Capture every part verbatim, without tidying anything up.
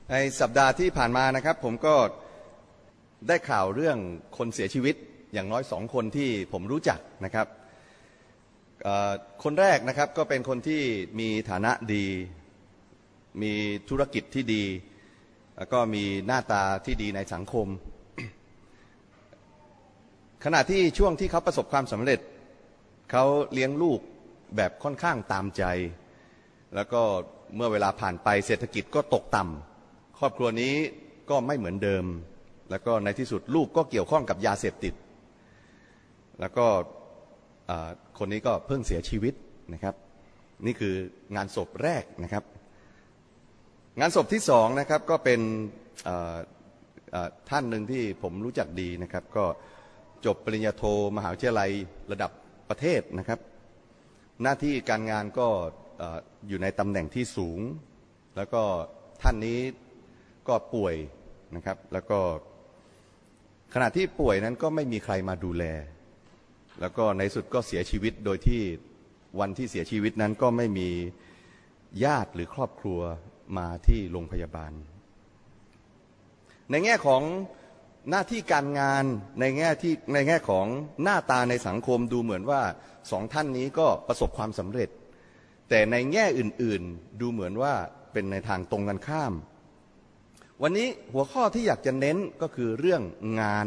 ในสัปดาห์ที่ผ่านมานะครับผมก็ได้ข่าวเรื่องคนเสียชีวิตอย่างน้อยสองคนที่ผมรู้จักนะครับคนแรกนะครับก็เป็นคนที่มีฐานะดีมีธุรกิจที่ดีแล้วก็มีหน้าตาที่ดีในสังคมขณะที่ช่วงที่เขาประสบความสำเร็จเขาเลี้ยงลูกแบบค่อนข้างตามใจแล้วก็เมื่อเวลาผ่านไปเศรษฐกิจก็ตกต่ำครอบครัวนี้ก็ไม่เหมือนเดิมแล้วก็ในที่สุดลูกก็เกี่ยวข้องกับยาเสพติดแล้วก็คนนี้ก็เพิ่งเสียชีวิตนะครับนี่คืองานศพแรกนะครับงานศพที่สองนะครับก็เป็นท่านหนึ่งที่ผมรู้จักดีนะครับก็จบปริญญาโทมหาวิทยาลัยระดับประเทศนะครับหน้าที่การงานก็อยู่ในตำแหน่งที่สูงแล้วก็ท่านนี้ก็ป่วยนะครับแล้วก็ขณะที่ป่วยนั้นก็ไม่มีใครมาดูแลแล้วก็ในสุดก็เสียชีวิตโดยที่วันที่เสียชีวิตนั้นก็ไม่มีญาติหรือครอบครัวมาที่โรงพยาบาลในแง่ของหน้าที่การงานในแง่ที่ในแง่ของหน้าตาในสังคมดูเหมือนว่าสองท่านนี้ก็ประสบความสำเร็จแต่ในแง่อื่นๆดูเหมือนว่าเป็นในทางตรงกันข้ามวันนี้หัวข้อที่อยากจะเน้นก็คือเรื่องงาน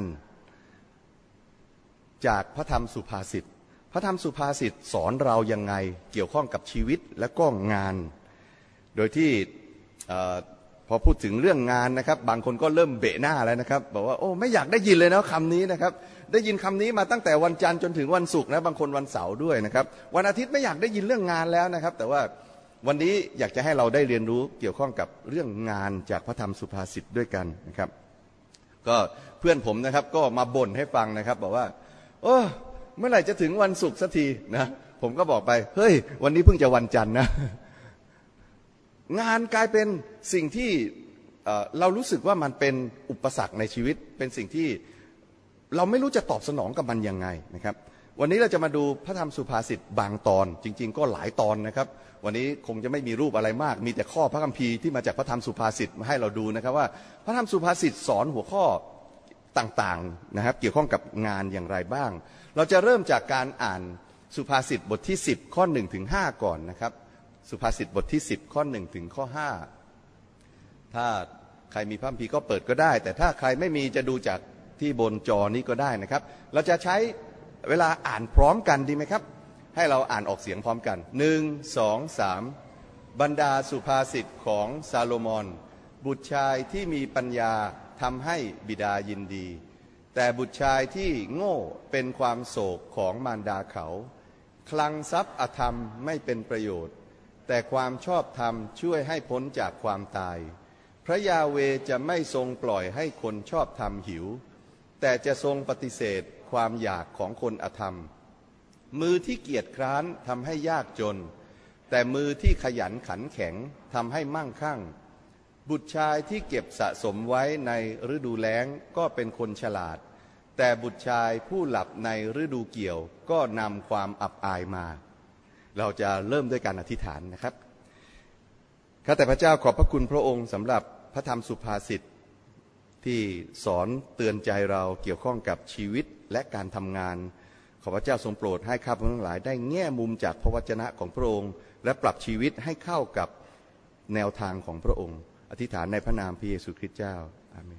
จากพระธรรมสุภาษิตพระธรรมสุภาษิตสอนเรายังไงเกี่ยวข้องกับชีวิตและก็งานโดยที่พอพูดถึงเรื่องงานนะครับบางคนก็เริ่มเบะหน้าแล้วนะครับบอกว่าโอ้ไม่อยากได้ยินเลยนะคำนี้นะครับได้ยินคำนี้มาตั้งแต่วันจันทร์จนถึงวันศุกร์นะบางคนวันเสาร์ด้วยนะครับวันอาทิตย์ไม่อยากได้ยินเรื่องงานแล้วนะครับแต่ว่าวันนี้อยากจะให้เราได้เรียนรู้เกี่ยวข้องกับเรื่องงานจากพระธรรมสุภาษิตด้วยกันนะครับก็เพื่อนผมนะครับก็มาบ่นให้ฟังนะครับบอกว่าโอ้เมื่อไหร่จะถึงวันศุกร์สักทีนะผมก็บอกไปเฮ้ยวันนี้เพิ่งจะวันจันทร์นะงานกลายเป็นสิ่งที่เรารู้สึกว่ามันเป็นอุปสรรคในชีวิตเป็นสิ่งที่เราไม่รู้จะตอบสนองกับมันยังไงนะครับวันนี้เราจะมาดูพระธรรมสุภาษิตบางตอนจริงๆก็หลายตอนนะครับวันนี้คงจะไม่มีรูปอะไรมากมีแต่ข้อพระคัมภีร์ที่มาจากพระธรรมสุภาษิตมาให้เราดูนะครับว่าพระธรรมสุภาษิตสอนหัวข้อต่างๆนะครับเกี่ยวข้องกับงานอย่างไรบ้างเราจะเริ่มจากการอ่านสุภาษิตบทที่สิบข้อหนึ่งถึงห้าก่อนนะครับสุภาษิตบทที่สิบข้อหนึ่งถึงข้อห้าถ้าใครมีพระคัมภีร์ก็เปิดก็ได้แต่ถ้าใครไม่มีจะดูจากที่บนจอนี้ก็ได้นะครับเราจะใช้เวลาอ่านพร้อมกันดีไหมครับให้เราอ่านออกเสียงพร้อมกันหนึ่งสองสามบรรดาสุภาษิตของซาโลมอนบุตรชายที่มีปัญญาทำให้บิดายินดีแต่บุตรชายที่โง่เป็นความโศกของมารดาเขาคลังทรัพย์อธรรมไม่เป็นประโยชน์แต่ความชอบธรรมช่วยให้พ้นจากความตายพระยาเวห์จะไม่ทรงปล่อยให้คนชอบธรรมหิวแต่จะทรงปฏิเสธความอยากของคนอธรรมมือที่เกียจคร้านทำให้ยากจนแต่มือที่ขยันขันแข็งทำให้มั่งคั่งบุตรชายที่เก็บสะสมไว้ในฤดูแล้งก็เป็นคนฉลาดแต่บุตรชายผู้หลับในฤดูเกี่ยวก็นำความอับอายมาเราจะเริ่มด้วยการอธิษฐานนะครับข้าแต่พระเจ้าขอบพระคุณพระองค์สำหรับพระธรรมสุภาษิตที่สอนเตือนใจเราเกี่ยวข้องกับชีวิตและการทำงานขอพระเจ้าทรงโปรดให้ข้าพเจ้าทั้งหลายได้แง่มุมจากพระวจนะของพระองค์และปรับชีวิตให้เข้ากับแนวทางของพระองค์อธิษฐานในพระนามพระเยซูคริสต์เจ้าอาเมน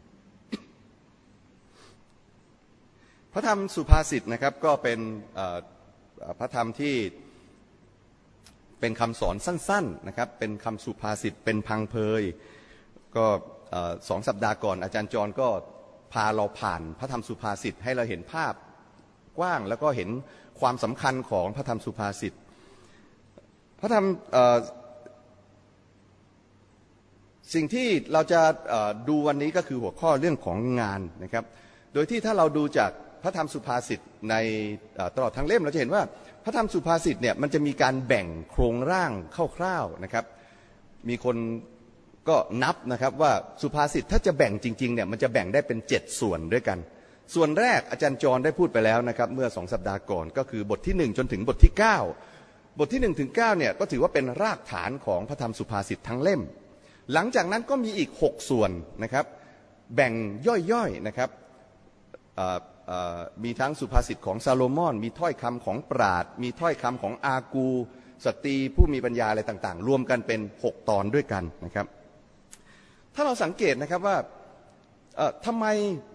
พระธรรมสุภาษิตนะครับก็เป็นพระธรรมที่เป็นคำสอนสั้นๆนะครับเป็นคำสุภาษิตเป็นพังเพยก็สองสัปดาห์ก่อนอาจารย์จรก็พาเราผ่านพระธรรมสุภาษิตให้เราเห็นภาพกว้างแล้วก็เห็นความสำคัญของพระธรรมสุภาษิตพระธรรมสิ่งที่เราจะดูวันนี้ก็คือหัวข้อเรื่องของงานนะครับโดยที่ถ้าเราดูจากพระธรรมสุภาษิตในตลอดทั้งเล่มเราจะเห็นว่าพระธรรมสุภาษิตเนี่ยมันจะมีการแบ่งโครงร่างคร่าวๆนะครับมีคนก็นับนะครับว่าสุภาษิตถ้าจะแบ่งจริงๆเนี่ยมันจะแบ่งได้เป็นเจ็ดส่วนด้วยกันส่วนแรกอาจารย์จรได้พูดไปแล้วนะครับเมื่อสองสัปดาห์ก่อนก็คือบทที่หนึ่งจนถึงบทที่เก้าบทที่หนึ่งถึงเก้าเนี่ยก็ถือว่าเป็นรากฐานของพระธรรมสุภาษิตทั้งเล่มหลังจากนั้นก็มีอีกหกส่วนนะครับแบ่งย่อยๆนะครับมีทั้งสุภาษิตของซาโลมอนมีถ้อยคำของปราชญ์มีถ้อยคำของอากูสตรีผู้มีปัญญาอะไรต่างๆรวมกันเป็นหกตอนด้วยกันนะครับถ้าเราสังเกตนะครับว่าทำไม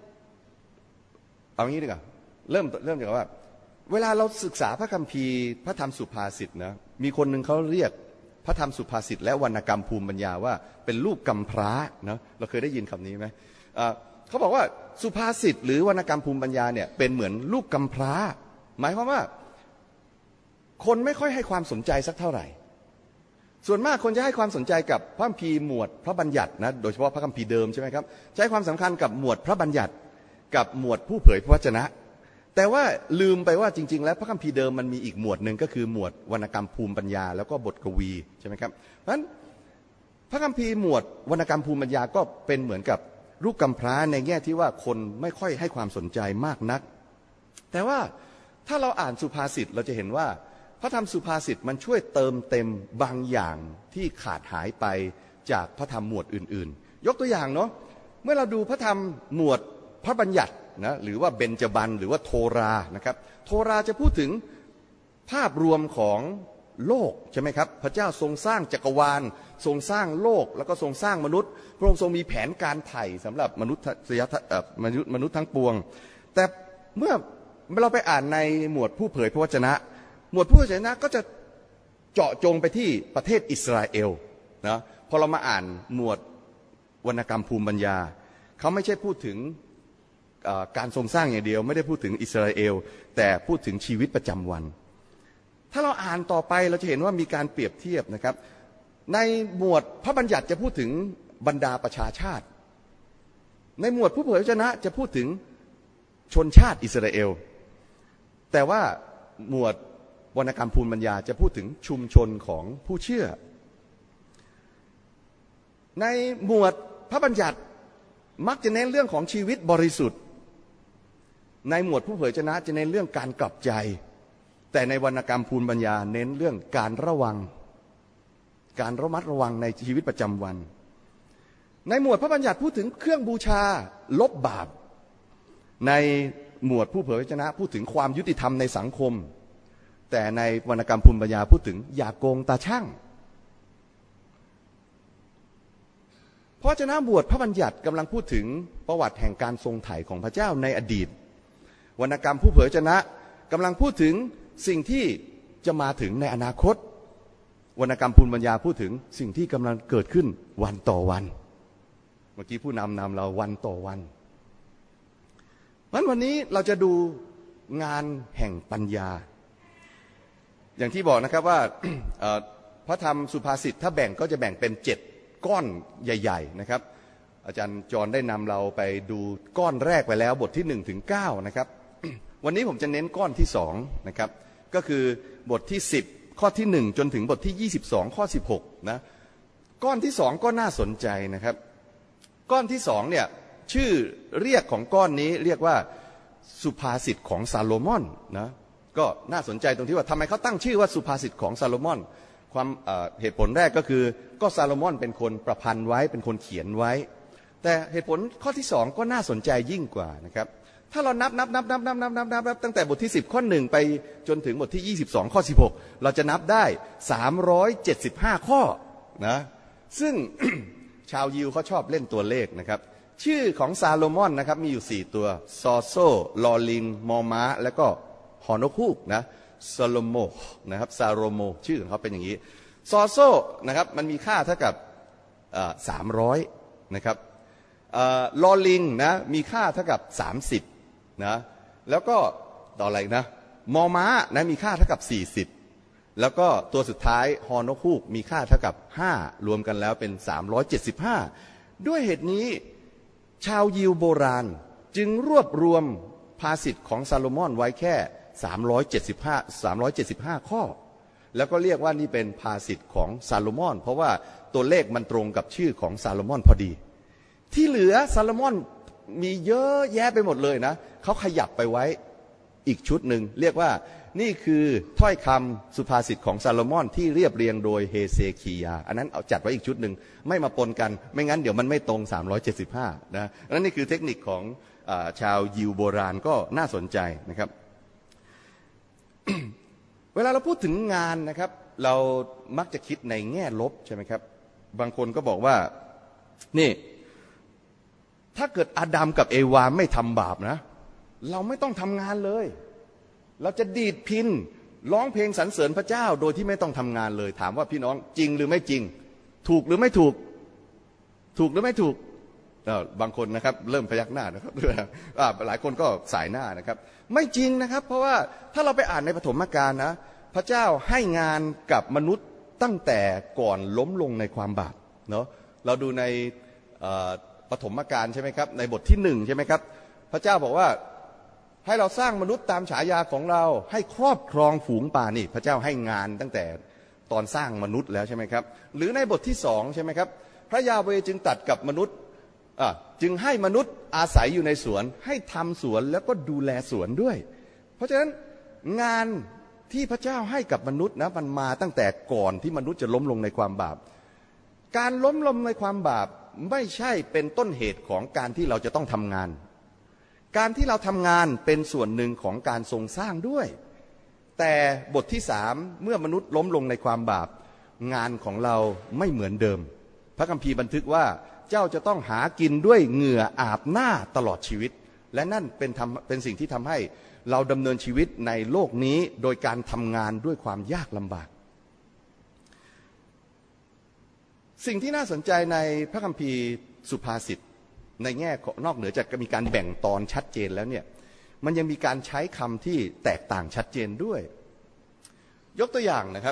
เอางี้ดีกว่าเริ่มเริ่มจากว่าเวลาเราศึกษาพระคัมภีร์พระธรรมสุภาษิตนะมีคนหนึ่งเขาเรียกพระธรรมสุภาษิตและวรรณกรรมภูมิปัญญาว่าเป็นลูกกำพร้าเนาะเราเคยได้ยินคำนี้ไหมเขาบอกว่าสุภาษิตหรือวรรณกรรมภูมิปัญญาเนี่ยเป็นเหมือนลูกกำพร้าหมายความว่าคนไม่ค่อยให้ความสนใจสักเท่าไหร่ส่วนมากคนจะให้ความสนใจกับพระคัมภีร์หมวดพระบัญญัตินะโดยเฉพาะพระคัมภีร์เดิมใช่ไหมครับใช้ความสำคัญกับหมวดพระบัญญัติกับหมวดผู้เผยพระวจนะแต่ว่าลืมไปว่าจริงๆแล้วพระคัมภีร์เดิมมันมีอีกหมวดหนึ่งก็คือหมวดวรรณกรรมภูมิปัญญาแล้วก็บทกวีใช่ไหมครับเพราะฉะนั้นพระคัมภีร์หมวดวรรณกรรมภูมิปัญญาก็เป็นเหมือนกับลูกกำพร้าในแง่ที่ว่าคนไม่ค่อยให้ความสนใจมากนักแต่ว่าถ้าเราอ่านสุภาษิตเราจะเห็นว่าพระธรรมสุภาษิตมันช่วยเติมเต็มบางอย่างที่ขาดหายไปจากพระธรรมหมวดอื่นๆยกตัวอย่างเนาะเมื่อเราดูพระธรรมหมวดพระบัญญัตินะหรือว่าเบญจบรรณหรือว่าโทรานะครับโทราจะพูดถึงภาพรวมของโลกใช่ไหมครับพระเจ้าทรงสร้างจักรวาลทรงสร้างโลกแล้วก็ทรงสร้างมนุษย์พระองค์ทรงมีแผนการไถ่สำหรับมนุษย์มนุษย์มนุษย์ทั้งปวงแต่เมื่อเราไปอ่านในหมวดผู้เผยพระวจนะหมวดผู้เผยพระวจนะก็จะเจาะจงไปที่ประเทศอิสราเอลนะพอเรามาอ่านหมวดวรรณกรรมภูมิปัญญาเขาไม่ใช่พูดถึงการทรงสร้างอย่างเดียวไม่ได้พูดถึงอิสราเอลแต่พูดถึงชีวิตประจำวันถ้าเราอ่านต่อไปเราจะเห็นว่ามีการเปรียบเทียบนะครับในหมวดพระบัญญัติจะพูดถึงบรรดาประชาชาติในหมวดผู้เผยพระวจนะจะพูดถึงชนชาติอิสราเอลแต่ว่าหมวดวรรณกรรมภูมิปัญญาจะพูดถึงชุมชนของผู้เชื่อในหมวดพระบัญญัติมักจะเน้นเรื่องของชีวิตบริสุทธิ์ในหมวดผู้เผยพระวจนะจะเน้นเรื่องการกลับใจแต่ในวรรณกรรมภูมิปัญญาเน้นเรื่องการระวังการระมัดระวังในชีวิตประจำวันในหมวดพระบัญญัติพูดถึงเครื่องบูชาลบบาปในหมวดผู้เผยพระวจนะพูดถึงความยุติธรรมในสังคมแต่ในวรรณกรรมภูมิปัญญาพูดถึงอย่าโกงตาช่างเพราะฉะนั้นบทพระบัญญัติกำลังพูดถึงประวัติแห่งการทรงไถ่ของพระเจ้าในอดีตวรรณกรรมผู้เผยพระวจนะกำลังพูดถึงสิ่งที่จะมาถึงในอนาคตวรรณกรรมภูมิปัญญาพูดถึงสิ่งที่กำลังเกิดขึ้นวันต่อวันเมื่อกี้ผู้นำนำเราวันต่อวันวันวันนี้เราจะดูงานแห่งปัญญาอย่างที่บอกนะครับว่า พระธรรมสุภาษิตถ้าแบ่งก็จะแบ่งเป็นเจ็ดก้อนใหญ่ๆนะครับอาจารย์จรได้นำเราไปดูก้อนแรกไปแล้วบทที่หนึ่งถึงเก้านะครับ วันนี้ผมจะเน้นก้อนที่สองนะครับก็คือบทที่สิบข้อที่หนึ่งจนถึงบทที่ยี่สิบสองข้อสิบหกนะก้อนที่สองก็น่าสนใจนะครับก้อนที่สองเนี่ยชื่อเรียกของก้อนนี้เรียกว่าสุภาษิตของซาโลมอนนะก็น่าสนใจตรงที่ว่าทำไมเขาตั้งชื่อว่าสุภาษิตของซาโลมอนความเหตุผลแรกก็คือก็ซาโลมอนเป็นคนประพันธ์ไว้เป็นคนเขียนไว้แต่เหตุผลข้อที่สองก็น่าสนใจยิ่งกว่านะครับถ้าเรานับนับนับนับนับนับนับนับนับตั้งแต่บทที่สิบข้อหนึ่งไปจนถึงบทที่ยี่สิบสองข้อสิบหกเราจะนับได้สามร้อยเจ็ดสิบห้าข้อนะซึ่ง ชาวยิวเขาชอบเล่นตัวเลขนะครับชื่อของซาโลมอนนะครับมีอยู่สี่ตัวซอโซลอลิงมอม้าแล้วก็ฮอนกฮูกนะซาโลโมนะครับซาโรโมชื่อของเขาเป็นอย่างนี้ซอโซนะครับมันมีค่าเท่ากับสามร้อยนะครับลอลิงนะมีค่าเท่ากับสามสิบนะแล้วก็ต่ออะไรนะมอม้านะมีค่าเท่ากับสี่สิบแล้วก็ตัวสุดท้ายฮอนกฮูกมีค่าเท่ากับห้ารวมกันแล้วเป็นสามร้อยเจ็ดสิบห้าด้วยเหตุนี้ชาวยิวโบราณจึงรวบรวมภาษิตของซาโลมอนไว้แค่สามร้อยเจ็ดสิบห้า สามร้อยเจ็ดสิบห้าข้อแล้วก็เรียกว่านี่เป็นภาษิตของซาโลมอนเพราะว่าตัวเลขมันตรงกับชื่อของซาโลมอนพอดีที่เหลือซาโลมอนมีเยอะแยะไปหมดเลยนะเขาขยับไปไว้อีกชุดหนึ่งเรียกว่านี่คือถ้อยคำสุภาษิตของซาโลมอนที่เรียบเรียงโดยเฮเซคียาอันนั้นเอาจัดไว้อีกชุดหนึ่งไม่มาปนกันไม่งั้นเดี๋ยวมันไม่ตรงสามร้อยเจ็ดสิบห้านะนั่นนี่คือเทคนิคของชาวยิวโบราณก็น่าสนใจนะครับ เวลาเราพูดถึงงานนะครับเรามักจะคิดในแง่ลบใช่ไหมครับบางคนก็บอกว่านี่ถ้าเกิดอาดัมกับเอวาไม่ทำบาปนะเราไม่ต้องทำงานเลยเราจะดีดพินร้องเพลงสรรเสริญพระเจ้าโดยที่ไม่ต้องทำงานเลยถามว่าพี่น้องจริงหรือไม่จริงถูกหรือไม่ถูกถูกหรือไม่ถูกบางคนนะครับเริ่มพยักหน้านะครับหลายคนก็สายหน้านะครับไม่จริงนะครับเพราะว่าถ้าเราไปอ่านในปฐมกาลนะพระเจ้าให้งานกับมนุษย์ตั้งแต่ก่อนล้มลงในความบาปเนาะเราดูในปฐมกาลใช่ไหมครับในบทที่หนึ่งใช่ไหมครับพระเจ้าบอกว่าให้เราสร้างมนุษย์ตามฉายาของเราให้ครอบครองฝูงป่านี่พระเจ้าให้งานตั้งแต่ตอนสร้างมนุษย์แล้วใช่ไหมครับหรือในบทที่สองใช่ไหมครับพระยาเวห์จึงตรัสกับมนุษย์จึงให้มนุษย์อาศัยอยู่ในสวนให้ทำสวนแล้วก็ดูแลสวนด้วยเพราะฉะนั้นงานที่พระเจ้าให้กับมนุษย์นะมันมาตั้งแต่ก่อนที่มนุษย์จะล้มลงในความบาปการล้มลงในความบาปไม่ใช่เป็นต้นเหตุของการที่เราจะต้องทำงานการที่เราทำงานเป็นส่วนหนึ่งของการทรงสร้างด้วยแต่บทที่สามเมื่อมนุษย์ล้มลงในความบาปงานของเราไม่เหมือนเดิมพระคัมภีร์บันทึกว่าเจ้าจะต้องหากินด้วยเหงื่ออาบหน้าตลอดชีวิตและนั่นเป็นทำเป็นสิ่งที่ทำให้เราดำเนินชีวิตในโลกนี้โดยการทำงานด้วยความยากลำบากสิ่งที่น่าสนใจในพระคัมภีร์สุภาษิตในแง่นอกเหนือจากมีการแบ่งตอนชัดเจนแล้วเนี่ยมันยังมีการใช้คำที่แตกต่างชัดเจนด้วยยกตัวอย่างนะครับ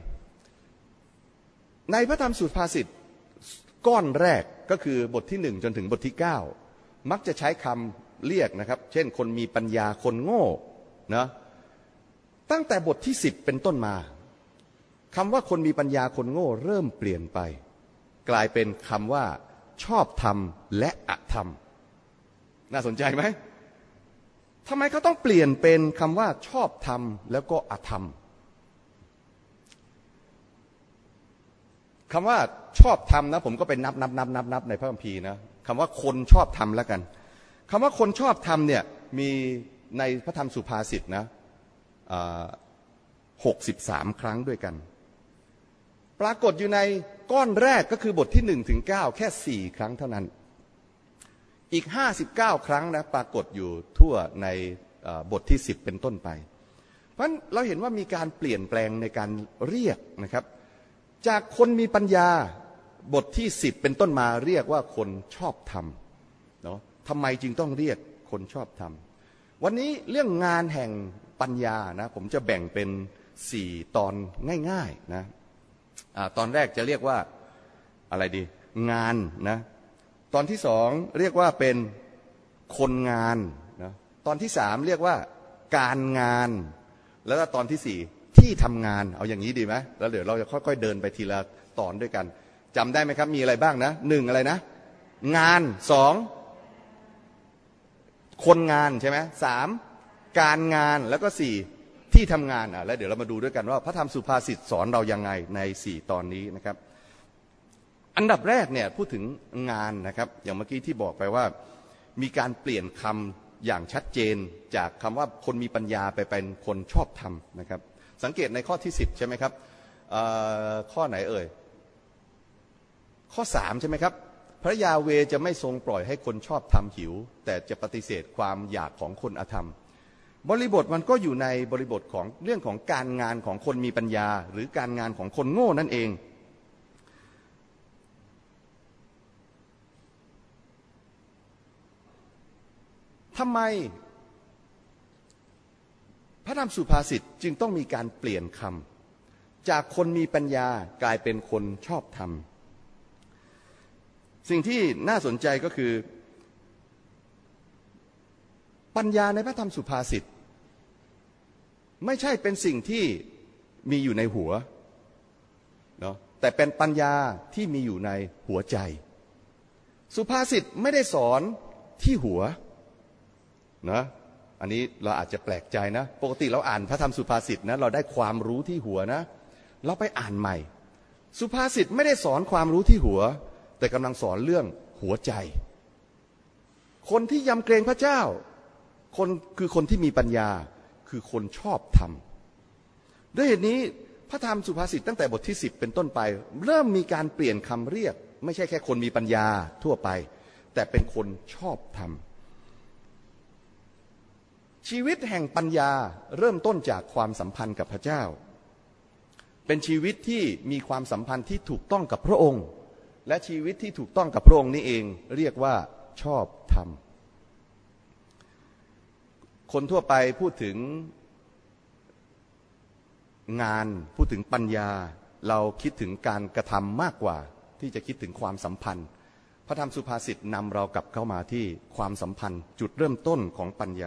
ในพระธรรมสุภาษิตก้อนแรกก็คือบทที่หนึ่งจนถึงบทที่เก้ามักจะใช้คำเรียกนะครับเช่นคนมีปัญญาคนโง่นะตั้งแต่บทที่สิบเป็นต้นมาคำว่าคนมีปัญญาคนโง่เริ่มเปลี่ยนไปกลายเป็นคำว่าชอบธรรมและอธรรมน่าสนใจไหมทำไมเขาต้องเปลี่ยนเป็นคำว่าชอบธรรมแล้วก็อธรรมคำว่าชอบธรรมนะผมก็ไปนับนับนับนับนับในพระคัมภีร์นะคำว่าคนชอบธรรมแล้วกันคำว่าคนชอบธรรมเนี่ยมีในพระธรรมสุภาษิตนะหกสิบสามครั้งด้วยกันปรากฏอยู่ในก้อนแรกก็คือบทที่หนึ่งถึงเก้าแค่สี่ครั้งเท่านั้นอีกห้าสิบเก้าครั้งนะปรากฏอยู่ทั่วในบทที่สิบเป็นต้นไปเพราะฉะนั้นเราเห็นว่ามีการเปลี่ยนแปลงในการเรียกนะครับจากคนมีปัญญาบทที่สิบเป็นต้นมาเรียกว่าคนชอบธรรมเนาะทำไมจึงต้องเรียกคนชอบธรรมวันนี้เรื่องงานแห่งปัญญานะผมจะแบ่งเป็นสี่ตอนง่ายๆนะตอนแรกจะเรียกว่าอะไรดีงานนะตอนที่สองเรียกว่าเป็นคนงานนะตอนที่สามเรียกว่าการงานแล้วก็ตอนที่สี่ที่ทำงานเอาอย่างนี้ดีไหมแล้วเดี๋ยวเราจะค่อยๆเดินไปทีละตอนด้วยกันจำได้ไหมครับมีอะไรบ้างนะหนึ่งอะไรนะงานสองคนงานใช่ไหมสามการงานแล้วก็สี่ที่ทำงานอ่ะแล้วเดี๋ยวเรามาดูด้วยกันว่าพระธรรมสุภาษิตสอนเรายังไงในสี่ตอนนี้นะครับอันดับแรกเนี่ยพูดถึงงานนะครับอย่างเมื่อกี้ที่บอกไปว่ามีการเปลี่ยนคำอย่างชัดเจนจากคำว่าคนมีปัญญาไปเป็นคนชอบธรรมนะครับสังเกตในข้อที่สิบใช่ไหมครับข้อไหนเอ่ยข้อสามใช่ไหมครับพระยาเวห์จะไม่ทรงปล่อยให้คนชอบธรรมหิวแต่จะปฏิเสธความอยากของคนอธรรมบริบทมันก็อยู่ในบริบทของเรื่องของการงานของคนมีปัญญาหรือการงานของคนโง่นั่นเองทำไมพระธรรมสุภาษิตจึงต้องมีการเปลี่ยนคำจากคนมีปัญญากลายเป็นคนชอบธรรมสิ่งที่น่าสนใจก็คือปัญญาในพระธรรมสุภาษิตไม่ใช่เป็นสิ่งที่มีอยู่ในหัวเนาะแต่เป็นปัญญาที่มีอยู่ในหัวใจสุภาษิตไม่ได้สอนที่หัวนะออันนี้เราอาจจะแปลกใจนะปกติเราอ่านพระธรรมสุภาษิตนะเราได้ความรู้ที่หัวนะเราไปอ่านใหม่สุภาษิตไม่ได้สอนความรู้ที่หัวแต่กำลังสอนเรื่องหัวใจคนที่ยำเกรงพระเจ้าคนคือคนที่มีปัญญาคือคนชอบธรรมด้วยเหตุนี้พระธรรมสุภาษิตตั้งแต่บทที่สิบเป็นต้นไปเริ่มมีการเปลี่ยนคำเรียกไม่ใช่แค่คนมีปัญญาทั่วไปแต่เป็นคนชอบธรรมชีวิตแห่งปัญญาเริ่มต้นจากความสัมพันธ์กับพระเจ้าเป็นชีวิตที่มีความสัมพันธ์ที่ถูกต้องกับพระองค์และชีวิตที่ถูกต้องกับพระองค์นี้เองเรียกว่าชอบธรรมคนทั่วไปพูดถึงงานพูดถึงปัญญาเราคิดถึงการกระทำมากกว่าที่จะคิดถึงความสัมพันธ์พระธรรมสุภาษิตนำเรากลับเข้ามาที่ความสัมพันธ์จุดเริ่มต้นของปัญญา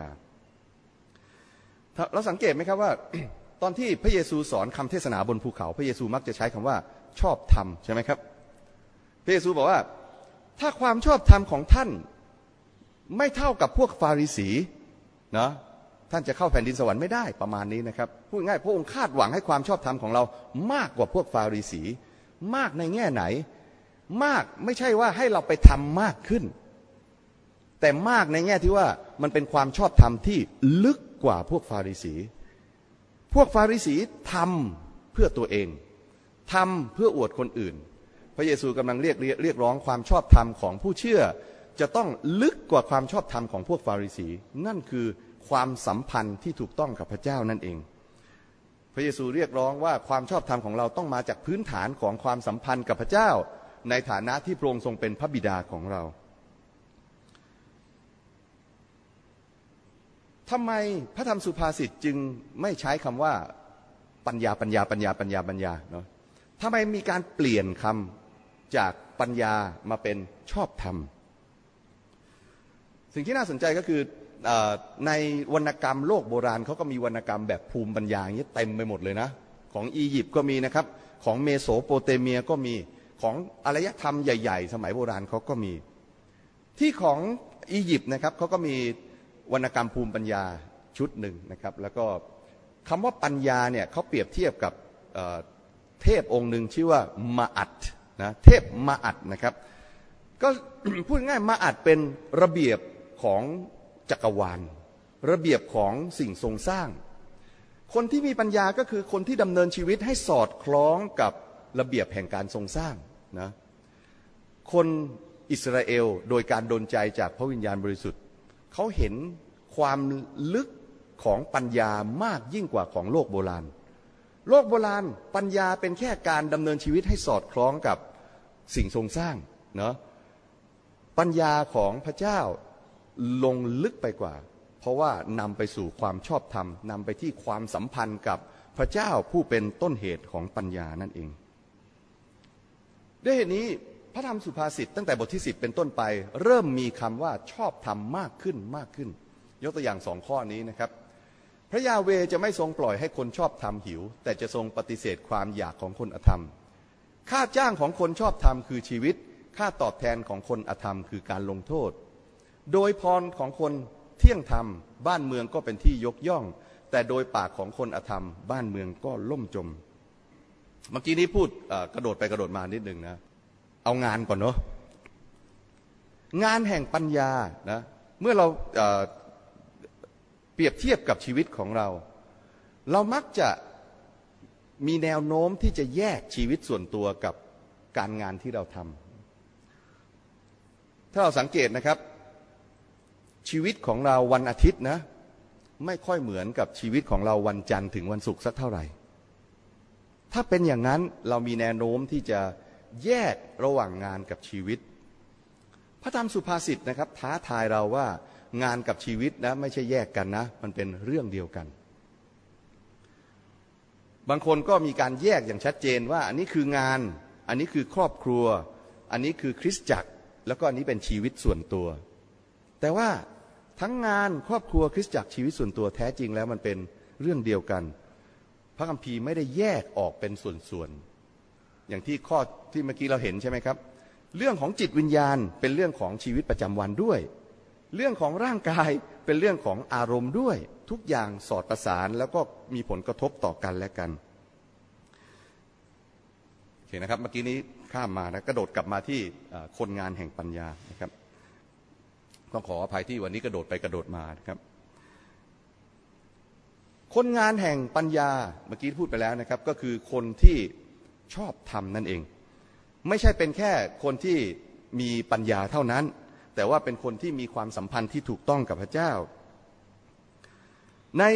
เราสังเกตไหมครับว่า ตอนที่พระเยซูสอนคำเทศนาบนภูเขาพระเยซูมักจะใช้คำว่าชอบธรรมใช่ไหมครับพระเยซูบอกว่าถ้าความชอบธรรมของท่านไม่เท่ากับพวกฟาริสีเนาะท่านจะเข้าแผ่นดินสวรรค์ไม่ได้ประมาณนี้นะครับพูดง่ายพระองค์คาดหวังให้ความชอบธรรมของเรามากกว่าพวกฟาริสีมากในแง่ไหนมากไม่ใช่ว่าให้เราไปทำมากขึ้นแต่มากในแง่ที่ว่ามันเป็นความชอบธรรมที่ลึกกว่าพวกฟาริสีพวกฟาริสีทำเพื่อตัวเองทำเพื่ออวดคนอื่นพระเยซูกำลังเรียกเรียกร้องความชอบธรรมของผู้เชื่อจะต้องลึกกว่าความชอบธรรมของพวกฟาริสีนั่นคือความสัมพันธ์ที่ถูกต้องกับพระเจ้านั่นเองพระเยซูเรียกร้องว่าความชอบธรรมของเราต้องมาจากพื้นฐานของความสัมพันธ์กับพระเจ้าในฐานะที่พระองค์ทรงเป็นพระบิดาของเราทำไมพระธรรมสุภาษิตจึงไม่ใช้คำว่าปัญญาปัญญาปัญญาปัญญาปัญญาเนาะทำไมมีการเปลี่ยนคำจากปัญญามาเป็นชอบธรรมสิ่งที่น่าสนใจก็คือในวรรณกรรมโลกโบราณเขาก็มีวรรณกรรมแบบภูมิปัญญาอย่างนี้เต็มไปหมดเลยนะของอียิปต์ก็มีนะครับของเมโสโปเตเมียก็มีของอารยธรรมใหญ่ๆสมัยโบราณเขาก็มีที่ของอียิปต์นะครับเขาก็มีวรรณกรรมภูมิปัญญาชุดหนึ่งนะครับแล้วก็คำว่าปัญญาเนี่ยเขาเปรียบเทียบกับเทพองค์หนึ่งชื่อว่ามาอัดนะเทพมาอัดนะครับก็ พูดง่ายมาอัดเป็นระเบียบของจักรวาลระเบียบของสิ่งทรงสร้างคนที่มีปัญญาก็คือคนที่ดำเนินชีวิตให้สอดคล้องกับระเบียบแห่งการทรงสร้างนะคนอิสราเอลโดยการดลใจจากพระวิญญาณบริสุทธิ์เขาเห็นความลึกของปัญญามากยิ่งกว่าของโลกโบราณโลกโบราณปัญญาเป็นแค่การดำเนินชีวิตให้สอดคล้องกับสิ่งทรงสร้างเนาะปัญญาของพระเจ้าลงลึกไปกว่าเพราะว่านำไปสู่ความชอบธรรมนำไปที่ความสัมพันธ์กับพระเจ้าผู้เป็นต้นเหตุของปัญญานั่นเองด้วยเหตุนี้พระธรรมสุภาษิตตั้งแต่บทที่สิบเป็นต้นไปเริ่มมีคำว่าชอบธรรมมากขึ้นมากขึ้นยกตัวอย่างสองข้อนี้นะครับพระยาเวห์จะไม่ทรงปล่อยให้คนชอบธรรมหิวแต่จะทรงปฏิเสธความอยากของคนอธรรมค่าจ้างของคนชอบธรรมคือชีวิตค่าตอบแทนของคนอธรรมคือการลงโทษโดยพรของคนเที่ยงธรรมบ้านเมืองก็เป็นที่ยกย่องแต่โดยปากของคนอธรรมบ้านเมืองก็ล่มจมเมื่อกี้นี้พูดกระโดดไปกระโดดมานิดนึงนะเอางานก่อนเนาะงานแห่งปัญญานะเมื่อเราเเปรียบเทียบกับชีวิตของเราเรามักจะมีแนวโน้มที่จะแยกชีวิตส่วนตัวกับการงานที่เราทำถ้าเราสังเกตนะครับชีวิตของเราวันอาทิตย์นะไม่ค่อยเหมือนกับชีวิตของเราวันจันทร์ถึงวันศุกร์สักเท่าไหร่ถ้าเป็นอย่างนั้นเรามีแนวโน้มที่จะแยกระหว่างงานกับชีวิตพระธรรมสุภาษิตนะครับท้าทายเราว่างานกับชีวิตนะไม่ใช่แยกกันนะมันเป็นเรื่องเดียวกันบางคนก็มีการแยกอย่างชัดเจนว่าอันนี้คืองานอันนี้คือครอบครัวอันนี้คือคริสตจักรแล้วก็อันนี้เป็นชีวิตส่วนตัวแต่ว่าทั้งงานครอบครัวคริสตจักรชีวิตส่วนตัวแท้จริงแล้วมันเป็นเรื่องเดียวกันพระคัมภีร์ไม่ได้แยกออกเป็นส่วนๆอย่างที่ข้อที่เมื่อกี้เราเห็นใช่ไหมครับเรื่องของจิตวิญญาณเป็นเรื่องของชีวิตประจำวันด้วยเรื่องของร่างกายเป็นเรื่องของอารมณ์ด้วยทุกอย่างสอดประสานแล้วก็มีผลกระทบต่อกันและกันโอเคนะครับเมื่อกี้นี้ข้ามมานะกระโดดกลับมาที่คนงานแห่งปัญญานะครับต้องขออภัยที่วันนี้กระโดดไปกระโดดมานะครับคนงานแห่งปัญญาเมื่อกี้พูดไปแล้วนะครับก็คือคนที่ชอบธรรมนั่นเองไม่ใช่เป็นแค่คนที่มีปัญญาเท่านั้นแต่ว่าเป็นคนที่มีความสัมพันธ์ที่ถูกต้องกับพระเจ้าใน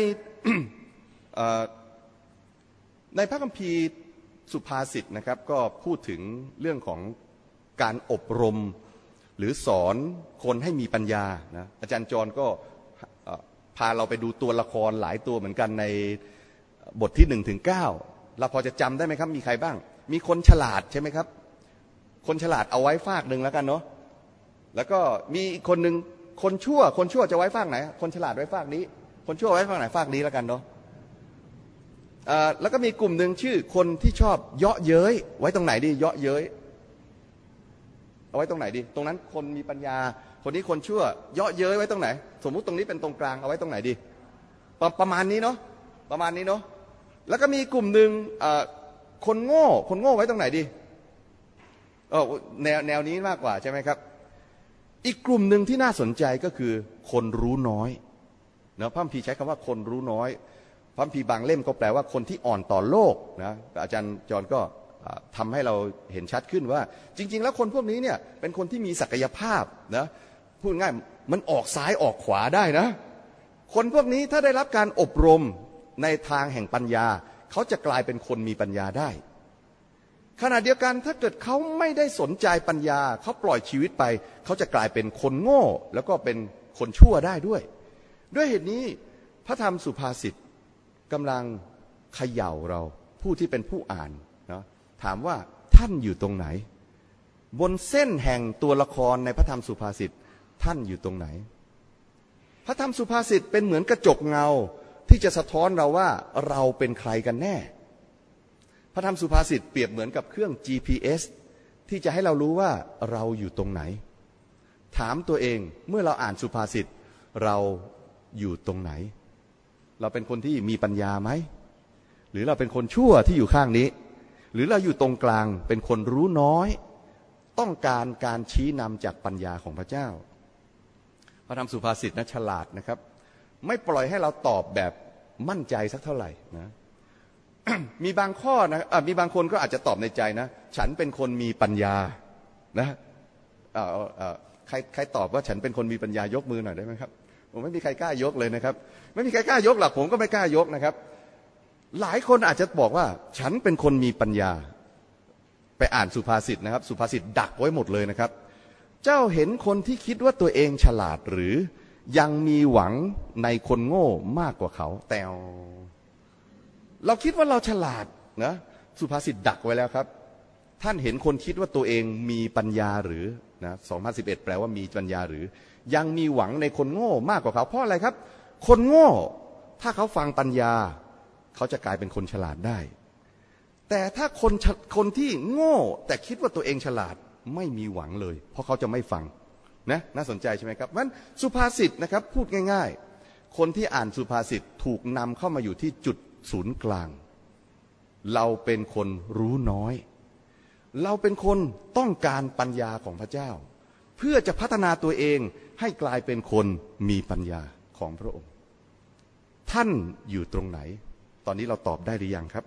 ในพระคัมภีร์สุภาษิตนะครับก็พูดถึงเรื่องของการอบรมหรือสอนคนให้มีปัญญานะอาจารย์จรก็พาเราไปดูตัวละครหลายตัวเหมือนกันในบทที่หนึ่งถึงเก้าเราพอจะจำได้ไหมครับมีใครบ้างมีคนฉลาดใช่ไหมครับคนฉลาดเอาไว้ฝากหนึ่งแล้วกันเนาะแล้วก็มีอีกคนหนึ่งคนชั่วคนชั่วจะไว้ฝากไหนคนฉลาดไว้ฝากนี้คนชั่วไว้ฝากไหนฝากนี้แล้วกันเนาะแล้วก็มีกลุ่มหนึ่งชื่อคนที่ชอบเยาะเย้ยไว้ตรงไหนดีเยาะเย้ยเอาไว้ตรงไหนดีตรงนั้นคนมีปัญญาคนนี้คนชั่วเยาะเย้ยไว้ตรงไหนสมมุติตรงนี้เป็นตรงกลางเอาไว้ตรงไหนดีประประมาณนี้เนาะประมาณนี้เนาะแล้วก็มีกลุ่มหนึ่งคนโง่คนโง่ไว้ตรงไหนดีเออแนวแนวนี้มากกว่าใช่ไหมครับอีกกลุ่มหนึ่งที่น่าสนใจก็คือคนรู้น้อยเนาะพระคัมภีร์ใช้คำว่าคนรู้น้อยพระคัมภีร์บางเล่มก็แปลว่าคนที่อ่อนต่อโลกนะอาจารย์จรก็ทำให้เราเห็นชัดขึ้นว่าจริงๆแล้วคนพวกนี้เนี่ยเป็นคนที่มีศักยภาพนะพูดง่ายมันออกซ้ายออกขวาได้นะคนพวกนี้ถ้าได้รับการอบรมในทางแห่งปัญญาเขาจะกลายเป็นคนมีปัญญาได้ขณะเดียวกันถ้าเกิดเขาไม่ได้สนใจปัญญาเขาปล่อยชีวิตไปเขาจะกลายเป็นคนโง่แล้วก็เป็นคนชั่วได้ด้วยด้วยเหตุนี้พระธรรมสุภาษิตกำลังเขย่าเราผู้ที่เป็นผู้อ่านนะถามว่าท่านอยู่ตรงไหนบนเส้นแห่งตัวละครในพระธรรมสุภาษิตท่านอยู่ตรงไหนพระธรรมสุภาษิตเป็นเหมือนกระจกเงาที่จะสะท้อนเราว่าเราเป็นใครกันแน่พระธรรมสุภาษิตเปรียบเหมือนกับเครื่อง จี พี เอส ที่จะให้เรารู้ว่าเราอยู่ตรงไหนถามตัวเองเมื่อเราอ่านสุภาษิตเราอยู่ตรงไหนเราเป็นคนที่มีปัญญาไหมหรือเราเป็นคนชั่วที่อยู่ข้างนี้หรือเราอยู่ตรงกลางเป็นคนรู้น้อยต้องการการชี้นำจากปัญญาของพระเจ้าพระธรรมสุภาษิตนะฉลาดนะครับไม่ปล่อยให้เราตอบแบบมั่นใจสักเท่าไหร่นะ มีบางข้อนะะมีบางคนก็อาจจะตอบในใจนะฉันเป็นคนมีปัญญานะใครใครตอบว่าฉันเป็นคนมีปัญญายกมือหน่อยได้ไหมครับผมไม่มีใครกล้ายกเลยนะครับไม่มีใครกล้ายกหรอกผมก็ไม่กล้ายกนะครับหลายคนอาจจะบอกว่าฉันเป็นคนมีปัญญาไปอ่านสุภาษิตนะครับสุภาษิตดักไว้หมดเลยนะครับเจ้าเห็นคนที่คิดว่าตัวเองฉลาดหรือยังมีหวังในคนโง่มากกว่าเขาแต่เราคิดว่าเราฉลาดนะสุภาษิตดักไว้แล้วครับท่านเห็นคนคิดว่าตัวเองมีปัญญาหรือนะสองพันสิบเอ็ดแปลว่ามีปัญญาหรือยังมีหวังในคนโง่มากกว่าเขาเพราะอะไรครับคนโง่ถ้าเขาฟังปัญญาเขาจะกลายเป็นคนฉลาดได้แต่ถ้าคนคนที่โง่แต่คิดว่าตัวเองฉลาดไม่มีหวังเลยเพราะเขาจะไม่ฟังนะน่าสนใจใช่ไหมครับเพราะฉะนั้นสุภาษิตนะครับพูดง่ายๆคนที่อ่านสุภาษิตถูกนำเข้ามาอยู่ที่จุดศูนย์กลางเราเป็นคนรู้น้อยเราเป็นคนต้องการปัญญาของพระเจ้าเพื่อจะพัฒนาตัวเองให้กลายเป็นคนมีปัญญาของพระองค์ท่านอยู่ตรงไหนตอนนี้เราตอบได้หรือยังครับ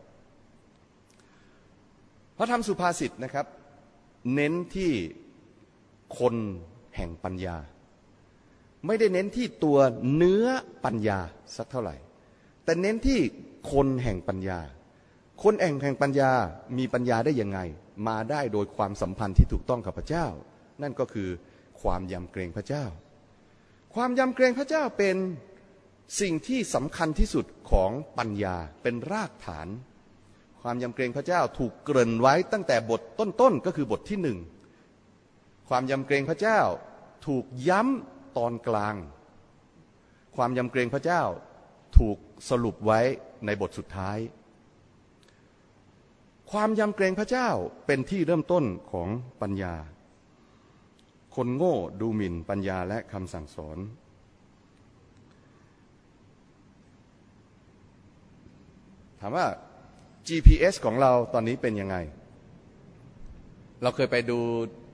พระธรรมสุภาษิตนะครับเน้นที่คนแห่งปัญญาไม่ได้เน้นที่ตัวเนื้อปัญญาสักเท่าไหร่แต่เน้นที่คนแห่งปัญญาคนแห่งแห่งปัญญามีปัญญาได้ยังไงมาได้โดยความสัมพันธ์ที่ถูกต้องกับพระเจ้านั่นก็คือความยำเกรงพระเจ้าความยำเกรงพระเจ้าเป็นสิ่งที่สำคัญที่สุดของปัญญาเป็นรากฐานความยำเกรงพระเจ้าถูกเกริ่นไว้ตั้งแต่บทต้นๆก็คือบทที่หนึ่งความยำเกรงพระเจ้าถูกย้ำตอนกลางความยำเกรงพระเจ้าถูกสรุปไว้ในบทสุดท้ายความยำเกรงพระเจ้าเป็นที่เริ่มต้นของปัญญาคนโง่ดูหมิ่นปัญญาและคำสั่งสอนถามว่า จี พี เอส ของเราตอนนี้เป็นยังไงเราเคยไปดู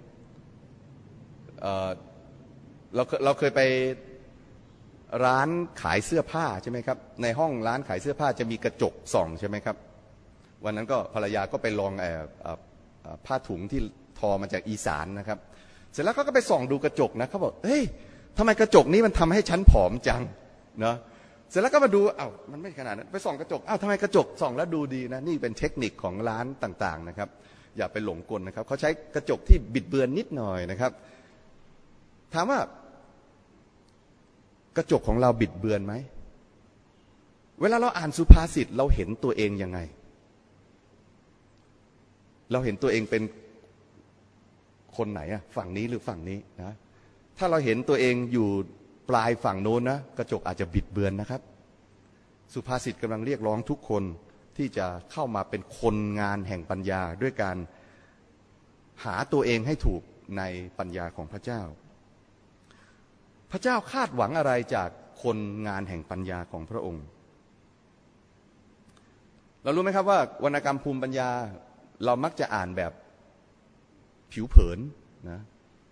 เอ่อเราเราเคยไปร้านขายเสื้อผ้าใช่ไหมครับในห้องร้านขายเสื้อผ้าจะมีกระจกส่องใช่ไหมครับวันนั้นก็ภรรยาก็ไปลองเอ่อผ้าถุงที่ทอมาจากอีสานนะครับเสร็จแล้วเขาก็ไปส่องดูกระจกนะเขาบอกเฮ้ยทำไมกระจกนี้มันทำให้ฉันผอมจังเนาะเสร็จแล้วก็มาดูอ้าวมันไม่ขนาดนั้นไปส่องกระจกอ้าวทำไมกระจกส่องแล้วดูดีนะนี่เป็นเทคนิคของร้านต่างๆนะครับอย่าไปหลงกลนะครับเขาใช้กระจกที่บิดเบือนนิดหน่อยนะครับถามว่ากระจกของเราบิดเบือนไหมเวลาเราอ่านสุภาษิตเราเห็นตัวเองยังไงเราเห็นตัวเองเป็นคนไหนอะฝั่งนี้หรือฝั่งนี้นะถ้าเราเห็นตัวเองอยู่ปลายฝั่งโน้นนะกระจกอาจจะบิดเบือนนะครับสุภาษิตกำลังเรียกร้องทุกคนที่จะเข้ามาเป็นคนงานแห่งปัญญาด้วยการหาตัวเองให้ถูกในปัญญาของพระเจ้าพระเจ้าคาดหวังอะไรจากคนงานแห่งปัญญาของพระองค์เรารู้ไหมครับว่าวรรณกรรมภูมิปัญญาเรามักจะอ่านแบบผิวเผินนะ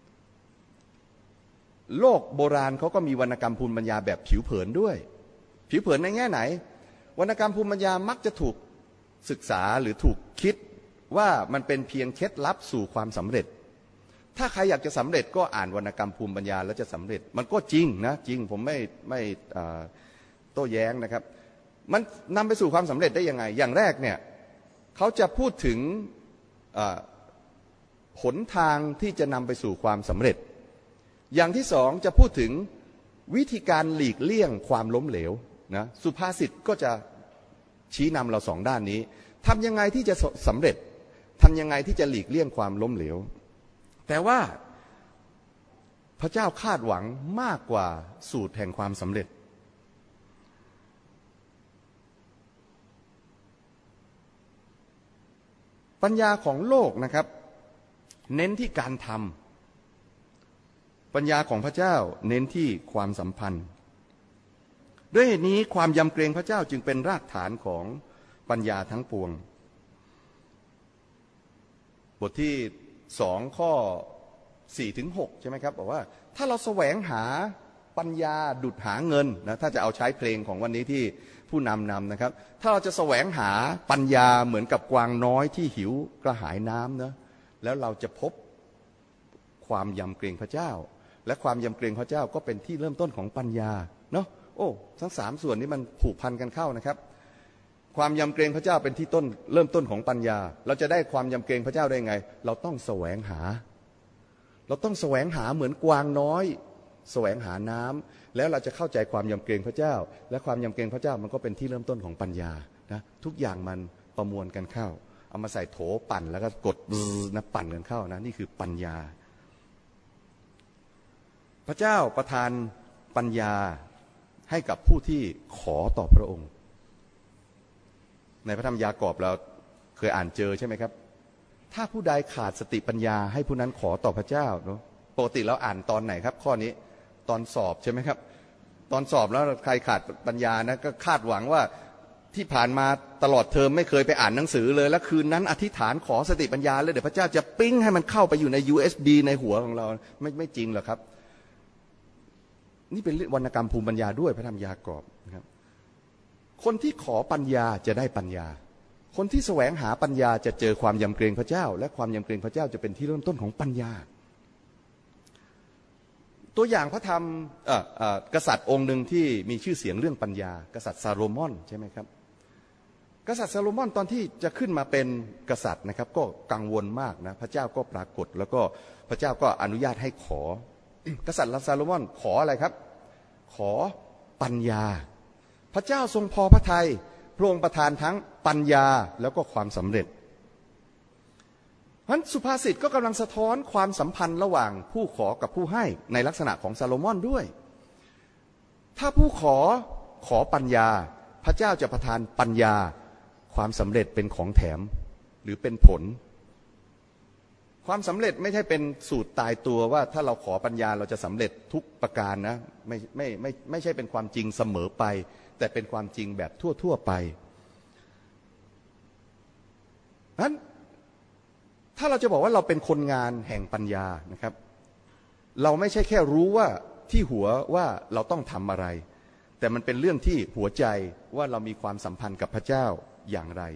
โลกโบราณเขาก็มีวรรณกรรมภูมิปัญญาแบบผิวเผินด้วยผิวเผินในแง่ไหนวรรณกรรมภูมิปัญญามักจะถูกศึกษาหรือถูกคิดว่ามันเป็นเพียงเคล็ดลับสู่ความสำเร็จถ้าใครอยากจะสำเร็จก็อ่านวรรณกรรมภูมิปัญญาแล้วจะสำเร็จมันก็จริงนะจริงผมไม่ไม่โต้แย้งนะครับมันนำไปสู่ความสำเร็จได้ยังไงอย่างแรกเนี่ยเขาจะพูดถึงหนทางที่จะนำไปสู่ความสำเร็จอย่างที่สองจะพูดถึงวิธีการหลีกเลี่ยงความล้มเหลวนะสุภาษิตก็จะชี้นำเราสองด้านนี้ทำยังไงที่จะสำเร็จทำยังไงที่จะหลีกเลี่ยงความล้มเหลวแต่ว่าพระเจ้าคาดหวังมากกว่าสูตรแห่งความสำเร็จปัญญาของโลกนะครับเน้นที่การทำปัญญาของพระเจ้าเน้นที่ความสัมพันธ์ด้วยเหตุนี้ความยำเกรงพระเจ้าจึงเป็นรากฐานของปัญญาทั้งปวงบทที่สองข้อสี่ถึงหกใช่ไหมครับบอกว่าถ้าเราแสวงหาปัญญาดุจหาเงินนะถ้าจะเอาใช้เพลงของวันนี้ที่ผู้นำนำนะครับถ้าเราจะแสวงหาปัญญาเหมือนกับกวางน้อยที่หิวกระหายน้ำนะแล้วเราจะพบความยำเกรงพระเจ้าและความยำเกรงพระเจ้าก็เป็นที่เริ่มต้นของปัญญาเนาะโอ้ทั้งสามส่วนนี้มันผูกพันกันเข้านะครับความยำเกรงพระเจ้าเป็นที่ต้นเริ่มต้นของปัญญาเราจะได้ความยำเกรงพระเจ้าได้ไงเราต้องแสวงหาเราต้องแสวงหาเหมือนกวางน้อยแสวงหาน้ำแล้วเราจะเข้าใจความยำเกรงพระเจ้าและความยำเกรงพระเจ้ามันก็เป็นที่เริ่มต้นของปัญญานะทุกอย่างมันประมวลกันเข้าเอามาใส่โถปั่นแล้วก็กดนะปั่นกันเข้านะนี่คือปัญญาพระเจ้าประทานปัญญาให้กับผู้ที่ขอต่อพระองค์ในพระธรรมยากอบเราเคยอ่านเจอใช่ไหมครับถ้าผู้ใดขาดสติปัญญาให้ผู้นั้นขอต่อพระเจ้าเนาะปกติเราอ่านตอนไหนครับข้อนี้ตอนสอบใช่ไหมครับตอนสอบแล้วใครขาดปัญญานะก็คาดหวังว่าที่ผ่านมาตลอดเทอมไม่เคยไปอ่านหนังสือเลยแล้วคืนนั้นอธิษฐานขอสติปัญญาแล้วเดี๋ยวพระเจ้าจะปิ้งให้มันเข้าไปอยู่ใน ยู เอส บี ในหัวของเราไม่ไม่จริงหรอกครับนี่เป็นวรรณกรรมภูมิปัญญาด้วยพระธรรมยากอบนะครับคนที่ขอปัญญาจะได้ปัญญาคนที่แสวงหาปัญญาจะเจอความยำเกรงพระเจ้าและความยำเกรงพระเจ้าจะเป็นที่เริ่มต้นของปัญญาตัวอย่างพระธรรมกษัตริย์องค์หนึ่งที่มีชื่อเสียงเรื่องปัญญากษัตริย์ซาโลมอนใช่ไหมครับกษัตริย์ซาโลมอนตอนที่จะขึ้นมาเป็นกษัตริย์นะครับก็กังวลมากนะพระเจ้าก็ปรากฏแล้วก็พระเจ้าก็อนุญาตให้ขอกษัตริย์ซาโลมอนขออะไรครับขอปัญญาพระเจ้าทรงพอพระทัยพระองค์ประทานทั้งปัญญาแล้วก็ความสำเร็จเพราะฉะนั้นสุภาษิตก็กำลังสะท้อนความสัมพันธ์ระหว่างผู้ขอกับผู้ให้ในลักษณะของซาโลมอนด้วยถ้าผู้ขอขอปัญญาพระเจ้าจะประทานปัญญาความสำเร็จเป็นของแถมหรือเป็นผลความสำเร็จไม่ใช่เป็นสูตรตายตัวว่าถ้าเราขอปัญญาเราจะสำเร็จทุกประการนะไม่ไม่ไม่ไม่ใช่เป็นความจริงเสมอไปแต่เป็นความจริงแบบทั่วๆไปนั้นถ้าเราจะบอกว่าเราเป็นคนงานแห่งปัญญานะครับเราไม่ใช่แค่รู้ว่าที่หัวว่าเราต้องทำอะไรแต่มันเป็นเรื่องที่หัวใจว่าเรามีความสัมพันธ์กับพระเจ้าอย่างไร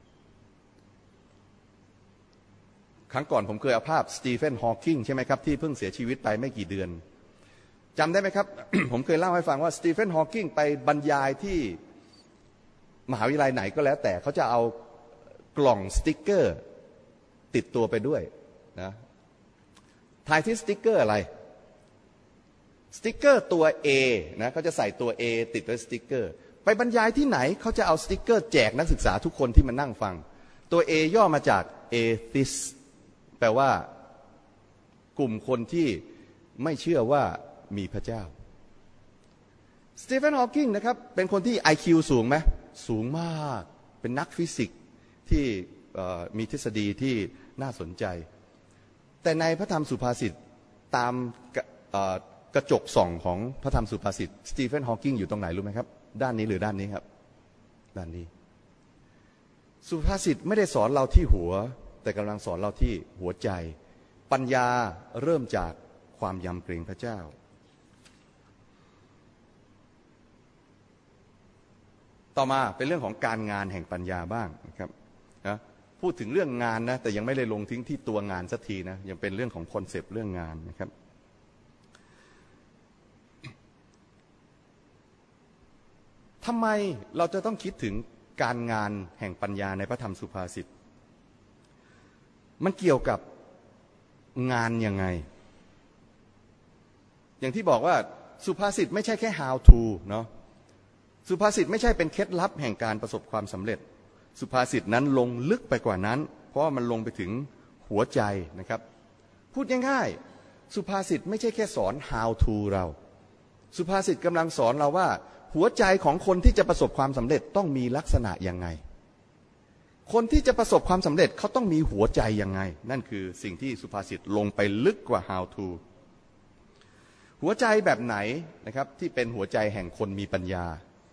ครั้งก่อนผมเคยเอาภาพสตีเฟนฮอว์กิงใช่ไหมครับที่เพิ่งเสียชีวิตไปไม่กี่เดือนจำได้ไหมครับ ผมเคยเล่าให้ฟังว่าสตีเฟนฮอว์กิงไปบรรยายที่มหาวิทยาลัยไหนก็แล้วแต่เขาจะเอากล่องสติ๊กเกอร์ติดตัวไปด้วยนะทายที่สติ๊กเกอร์อะไรสติ๊กเกอร์ตัว A นะเขาจะใส่ตัว A ติดไว้สติ๊กเกอร์ไปบรรยายที่ไหนเขาจะเอาสติ๊กเกอร์แจกนักศึกษาทุกคนที่มานั่งฟังตัว A ย่อมาจาก atheist แปลว่ากลุ่มคนที่ไม่เชื่อว่ามีพระเจ้าสตีเฟนฮอว์กิงนะครับเป็นคนที่ ไอ คิว สูงไหมสูงมากเป็นนักฟิสิกส์ที่มีทฤษฎีที่น่าสนใจแต่ในพระธรรมสุภาษิตตามกระจกส่องของพระธรรมสุภาษิตสตีเฟนฮอว์กิงอยู่ตรงไหนรู้ไหมครับด้านนี้หรือด้านนี้ครับด้านนี้สุภาษิตไม่ได้สอนเราที่หัวแต่กำลังสอนเราที่หัวใจปัญญาเริ่มจากความยำเกรงพระเจ้าต่อมาเป็นเรื่องของการงานแห่งปัญญาบ้างนะครับนะพูดถึงเรื่องงานนะแต่ยังไม่ได้ลงทิ้งที่ตัวงานสักทีนะยังเป็นเรื่องของคอนเซปต์เรื่องงานนะครับทำไมเราจะต้องคิดถึงการงานแห่งปัญญาในพระธรรมสุภาษิตมันเกี่ยวกับงานยังไงอย่างที่บอกว่าสุภาษิตไม่ใช่แค่ how to เนาะสุภาษิตไม่ใช่เป็นเคล็ดลับแห่งการประสบความสำเร็จสุภาษิตนั้นลงลึกไปกว่านั้นเพราะว่ามันลงไปถึงหัวใจนะครับพูดง่ายๆสุภาษิตไม่ใช่แค่สอน how to เราสุภาษิตกำลังสอนเราว่าหัวใจของคนที่จะประสบความสำเร็จต้องมีลักษณะยังไงคนที่จะประสบความสำเร็จเขาต้องมีหัวใจยังไงนั่นคือสิ่งที่สุภาษิตลงไปลึกกว่า how to หัวใจแบบไหนนะครับที่เป็นหัวใจแห่งคนมีปัญญา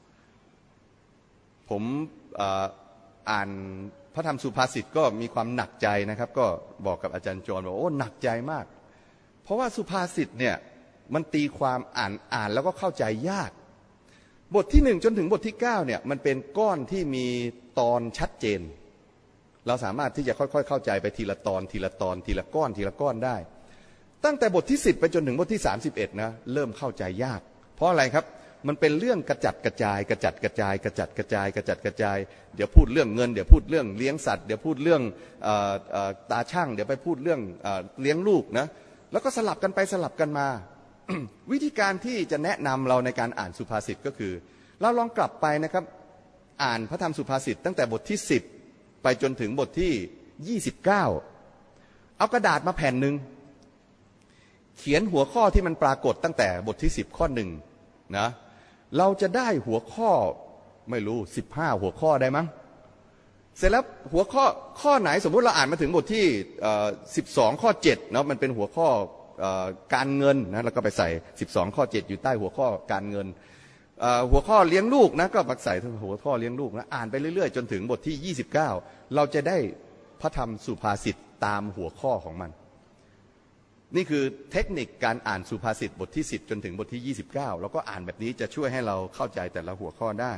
ผมอ่านพระธรรมสุภาษิตก็มีความหนักใจนะครับก็บอกกับอาจารย์จรบอกโอ้หนักใจมากเพราะว่าสุภาษิตเนี่ยมันตีความอ่านอ่านแล้วก็เข้าใจยากบทที่หนึ่งจนถึงบทที่เก้าเนี่ยมันเป็นก้อนที่มีตอนชัดเจนเราสามารถที่จะค่อยๆเข้าใจไปทีละตอนทีละตอนทีละก้อนทีละก้อนได้ตั้งแต่บทที่สิบไปจนถึงบทที่สามสิบเอ็ดนะเริ่มเข้าใจยากเพราะอะไรครับมันเป็นเรื่องกระจัดกระจายกระจัดกระจายกระจัดกระจายกระจัดกระจายเดี๋ยวพูดเรื่องเงินเดี๋ยวพูดเรื่องเลี้ยงสัตว์เดี๋ยวพูดเรื่องตาช่างเดี๋ยวไปพูดเรื่องเลี้ยงลูกนะแล้วก็สลับกันไปสลับกันมา วิธีการที่จะแนะนำเราในการอ่านสุภาษิตก็คือเราลองกลับไปนะครับอ่านพระธรรมสุภาษิตตั้งแต่บทที่สิบไปจนถึงบทที่ยี่สิบเก้าเอากระดาษมาแผ่นหนึ่งเขียนหัวข้อที่มันปรากฏตั้งแต่บทที่สิบข้อหนึ่งนะเราจะได้หัวข้อไม่รู้สิบห้าหัวข้อได้มั้งเสร็จแล้วหัวข้อข้อไหนสมมุติเราอ่านมาถึงบทที่สิบสองข้อเจ็ดเนาะมันเป็นหัวข้อการเงินนะแล้วก็ไปใส่สิบสองข้อเจ็ดอยู่ใต้หัวข้อการเงินหัวข้อเลี้ยงลูกนะก็มาใส่หัวข้อเลี้ยงลูกนะอ่านไปเรื่อยๆจนถึงบทที่ยี่สิบเก้าเราจะได้พระธรรมสุภาษิตตามหัวข้อของมันนี่คือเทคนิคการอ่านสุภาษิตบทที่สิบจนถึงบทที่ยี่สิบเก้าแล้วก็อ่านแบบนี้จะช่วยให้เราเข้าใจแต่ละหัวข้อได้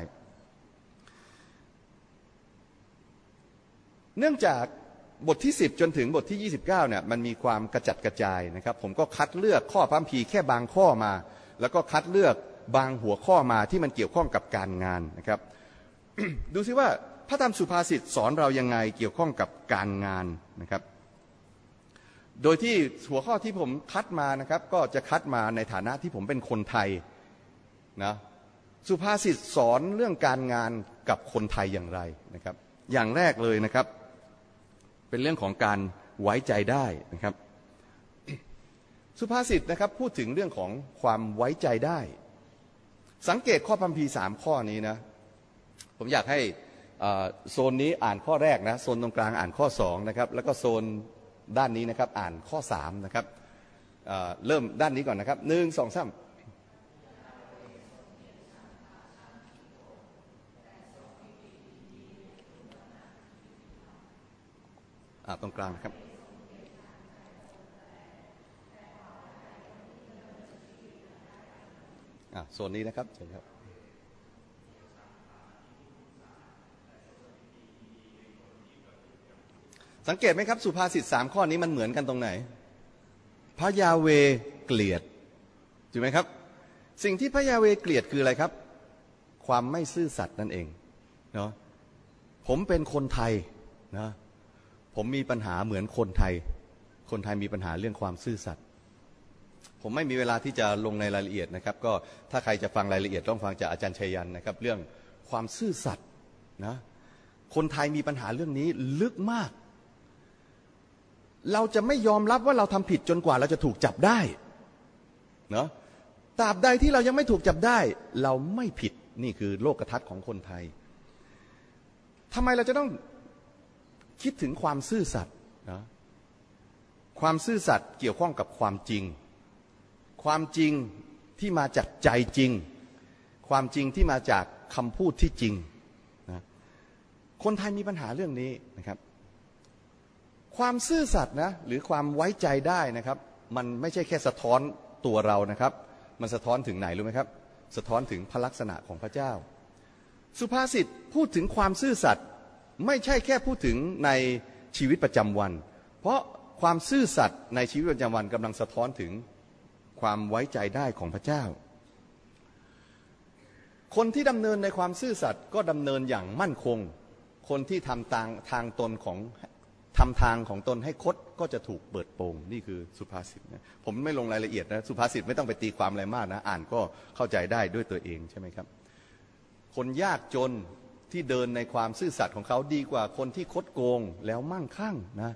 เนื่องจากบทที่สิบจนถึงบทที่ยี่สิบเก้าเนี่ยมันมีความกระจัดกระจายนะครับผมก็คัดเลือกข้อพระคัมภีร์แค่บางข้อมาแล้วก็คัดเลือกบางหัวข้อมาที่มันเกี่ยวข้องกับการงานนะครับ ดูซิว่าพระธรรมสุภาษิตสอนเรายังไงเกี่ยวข้องกับการงานนะครับโดยที่หัวข้อที่ผมคัดมานะครับก็จะคัดมาในฐานะที่ผมเป็นคนไทยนะสุภาษิตสอนเรื่องการงานกับคนไทยอย่างไรนะครับอย่างแรกเลยนะครับเป็นเรื่องของการไว้ใจได้นะครับสุภาษิตนะครับพูดถึงเรื่องของความไว้ใจได้สังเกตข้อพระคัมภีร์สามข้อนี้นะผมอยากให้โซนนี้อ่านข้อแรกนะโซนตรงกลางอ่านข้อสองนะครับแล้วก็โซนด้านนี้นะครับอ่านข้อสามนะครับเริ่มด้านนี้ก่อนนะครับหนึ่งสองสามอ่าตรงกลางนะครับอ่าโซนนี้นะครับเชิญครับสังเกตไหมครับสุภาษิตสามข้อนี้มันเหมือนกันตรงไหนพระยาเวเกลียดถูกไหมครับสิ่งที่พระยาเวเกลียดคืออะไรครับความไม่ซื่อสัตย์นั่นเองเนาะผมเป็นคนไทยนะผมมีปัญหาเหมือนคนไทยคนไทยมีปัญหาเรื่องความซื่อสัตย์ผมไม่มีเวลาที่จะลงในรายละเอียดนะครับก็ถ้าใครจะฟังรายละเอียดต้องฟังจากอาจารย์ชัยยันนะครับเรื่องความซื่อสัตย์นะคนไทยมีปัญหาเรื่องนี้ลึกมากเราจะไม่ยอมรับว่าเราทำผิดจนกว่าเราจะถูกจับได้เนาะตราบใดที่เรายังไม่ถูกจับได้เราไม่ผิดนี่คือโลกทัศน์ของคนไทยทำไมเราจะต้องคิดถึงความซื่อสัตย์นะความซื่อสัตย์เกี่ยวข้องกับความจริงความจริงที่มาจากใจจริงความจริงที่มาจากคำพูดที่จริงนะคนไทยมีปัญหาเรื่องนี้นะครับความซื่อสัตย์นะหรือความไว้ใจได้นะครับมันไม่ใช่แค่สะท้อนตัวเรานะครับมันสะท้อนถึงไหนรู้ไหมครับสะท้อนถึงพระลักษณะของพระเจ้าสุภาษิตพูดถึงความซื่อสัตย์ไม่ใช่แค่พูดถึงในชีวิตประจำวันเพราะความซื่อสัตย์ในชีวิตประจำวันกำลังสะท้อนถึงความไว้ใจได้ของพระเจ้าคนที่ดำเนินในความซื่อสัตย์ก็ดำเนินอย่างมั่นคงคนที่ทำทางทางตนของทำทางของตนให้คดก็จะถูกเปิดโปงนี่คือสุภาษิตนะผมไม่ลงรายละเอียดนะสุภาษิตไม่ต้องไปตีความอะไรมากนะอ่านก็เข้าใจได้ด้วยตัวเองใช่ไหมครับคนยากจนที่เดินในความซื่อสัตย์ของเขาดีกว่าคนที่คดโกงแล้วมั่งคั่งนะ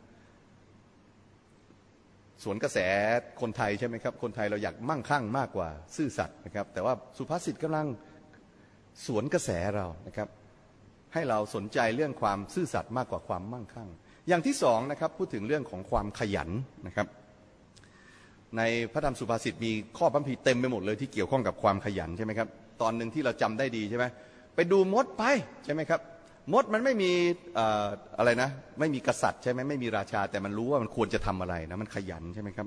สวนกระแสคนไทยใช่ไหมครับคนไทยเราอยากมั่งคั่งมากกว่าซื่อสัตย์นะครับแต่ว่าสุภาษิตกำลังสวนกระแสเรานะครับให้เราสนใจเรื่องความซื่อสัตย์มากกว่าความมั่งคั่งอย่างที่สองนะครับพูดถึงเรื่องของความขยันนะครับในพระธรรมสุภาษิตมีข้อพระคัมภีร์เต็มไปหมดเลยที่เกี่ยวข้องกับความขยันใช่ไหมครับตอนหนึ่งที่เราจำได้ดีใช่ไหมไปดูมดไปใช่ไหมครับมดมันไม่มีอะไรนะไม่มีกษัตริย์ใช่ไหมไม่มีราชาแต่มันรู้ว่ามันควรจะทำอะไรนะมันขยันใช่ไหมครับ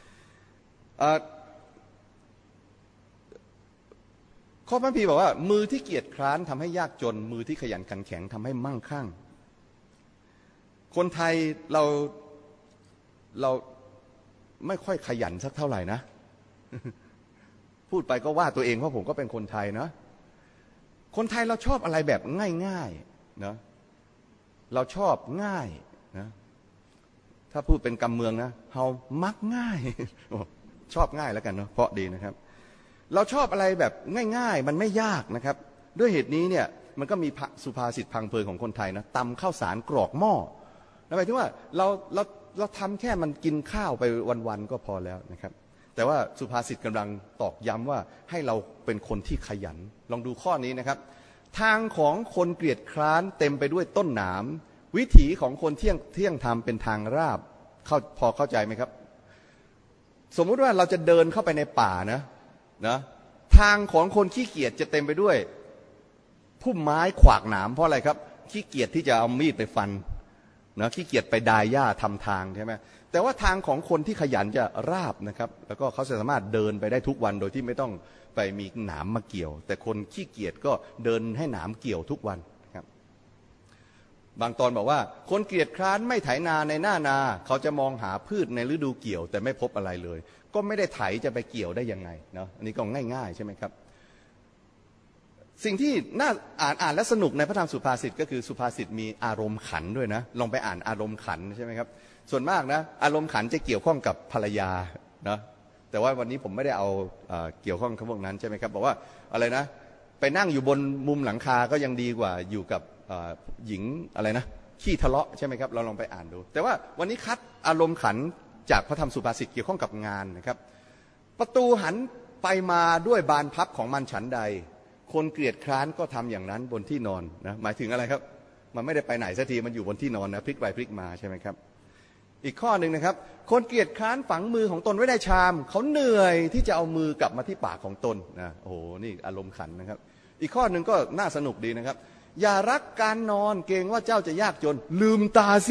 ข้อพระคัมภีร์บอกว่ามือที่เกียจคร้านทำให้ยากจนมือที่ขยันขันแข็งทำให้มั่งคั่งคนไทยเราเราไม่ค่อยขยันสักเท่าไหร่นะพูดไปก็ว่าตัวเองเพราะผมก็เป็นคนไทยนะคนไทยเราชอบอะไรแบบง่ายๆนะเราชอบง่ายนะถ้าพูดเป็นกำเมืองนะเฮามักง่ายชอบง่ายแล้วกันเนาะเพราะดีนะครับเราชอบอะไรแบบง่ายๆมันไม่ยากนะครับด้วยเหตุนี้เนี่ยมันก็มีสุภาษิตพังเพยของคนไทยนะตำข้าวสารกรอกหม้อหมายถึงว่าเราเราเราทำแค่มันกินข้าวไปวันๆก็พอแล้วนะครับแต่ว่าสุภาษิตกำลังตอกย้ำว่าให้เราเป็นคนที่ขยันลองดูข้อนี้นะครับทางของคนเกลียดคร้านเต็มไปด้วยต้นหนามวิถีของคนเที่ยงเที่ยงธรรมเป็นทางราบเข้าพอเข้าใจไหมครับสมมุติว่าเราจะเดินเข้าไปในป่านะนะทางของคนขี้เกียจจะเต็มไปด้วยพุ่มไม้ขวากหนามเพราะอะไรครับขี้เกียจที่จะเอามีดไปฟันนะขี้เกียจไปดายหญ้าทำทางใช่ไหมแต่ว่าทางของคนที่ขยันจะราบนะครับแล้วก็เขาสามารถเดินไปได้ทุกวันโดยที่ไม่ต้องไปมีหนามมาเกี่ยวแต่คนขี้เกียจก็เดินให้หนามเกี่ยวทุกวันครับบางตอนบอกว่าคนเกียจคร้านไม่ไถนาในหน้านาเขาจะมองหาพืชในฤดูเกี่ยวแต่ไม่พบอะไรเลยก็ไม่ได้ไถจะไปเกี่ยวได้ยังไงเนาะอันนี้ก็ง่ายๆใช่ไหมครับสิ่งที่น่าอ่านอ่านและสนุกในพระธรรมสุภาษิตก็คือสุภาษิตมีอารมณ์ขันด้วยนะลองไปอ่านอารมณ์ขันใช่ไหมครับส่วนมากนะอารมณ์ขันจะเกี่ยวข้องกับภรรยานะแต่ว่าวันนี้ผมไม่ได้เอาเกี่ยวข้องกับพวกนั้นใช่ไหมครับบอกว่าอะไรนะไปนั่งอยู่บนมุมหลังคาก็ยังดีกว่าอยู่กับหญิงอะไรนะขี้ทะเลาะใช่ไหมครับเราลองไปอ่านดูแต่ว่าวันนี้คัดอารมณ์ขันจากพระธรรมสุภาษิตเกี่ยวข้องกับงานนะครับประตูหันไปมาด้วยบานพับของมันฉันใดคนเกลียดคร้านก็ทำอย่างนั้นบนที่นอนนะหมายถึงอะไรครับมันไม่ได้ไปไหนสักทีมันอยู่บนที่นอนนะพลิกไปพลิกมาใช่ไหมครับอีกข้อหนึ่งนะครับคนเกลียดคร้านฝังมือของตนไว้ในชามเขาเหนื่อยที่จะเอามือกลับมาที่ปากของตนนะโอ้โหนี่อารมณ์ขันนะครับอีกข้อหนึ่งก็น่าสนุกดีนะครับอย่ารักการนอนเกรงว่าเจ้าจะยากจนลืมตาสิ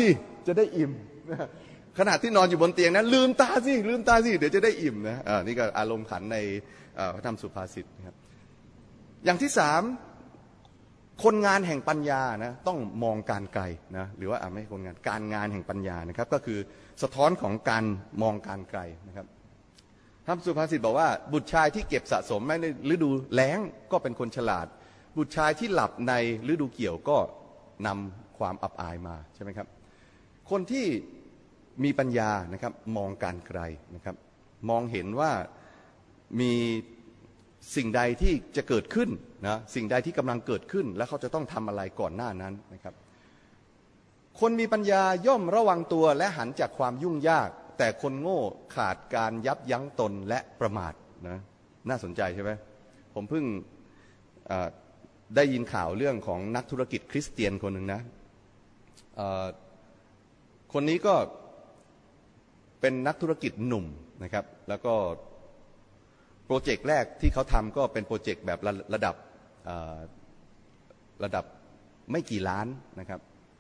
จะได้อิ่มขณะที่นอนอยู่บนเตียงนะลืมตาสิลืมตาสิเดี๋ยวจะได้อิ่มนะอ่านี่ก็อารมณ์ขันในพระธรรมสุภาษิตนะครับอย่างที่สามคนงานแห่งปัญญานะต้องมองการไกลนะหรือว่าอ่าไม่คนงานการงานแห่งปัญญานะครับก็คือสะท้อนของการมองการไกลนะครับพระสุภาษิตบอกว่าบุตรชายที่เก็บสะสมในฤดูแล้งก็เป็นคนฉลาดบุตรชายที่หลับในฤดูเกี่ยวก็นำความอับอายมาใช่ไหมครับคนที่มีปัญญานะครับมองการไกลนะครับมองเห็นว่ามีสิ่งใดที่จะเกิดขึ้นนะสิ่งใดที่กำลังเกิดขึ้นแล้วเขาจะต้องทำอะไรก่อนหน้านั้นนะครับคนมีปัญญาย่อมระวังตัวและหันจากความยุ่งยากแต่คนโง่ขาดการยับยั้งตนและประมาทนะน่าสนใจใช่ไหมผมเพิ่งได้ยินข่าวเรื่องของนักธุรกิจคริสเตียนคนหนึ่งนะคนนี้ก็เป็นนักธุรกิจหนุ่มนะครับแล้วก็โปรเจกต์แรกที่เขาทำก็เป็นโปรเจกต์แบบระระดับระดับไม่กี่ล้านนะครับ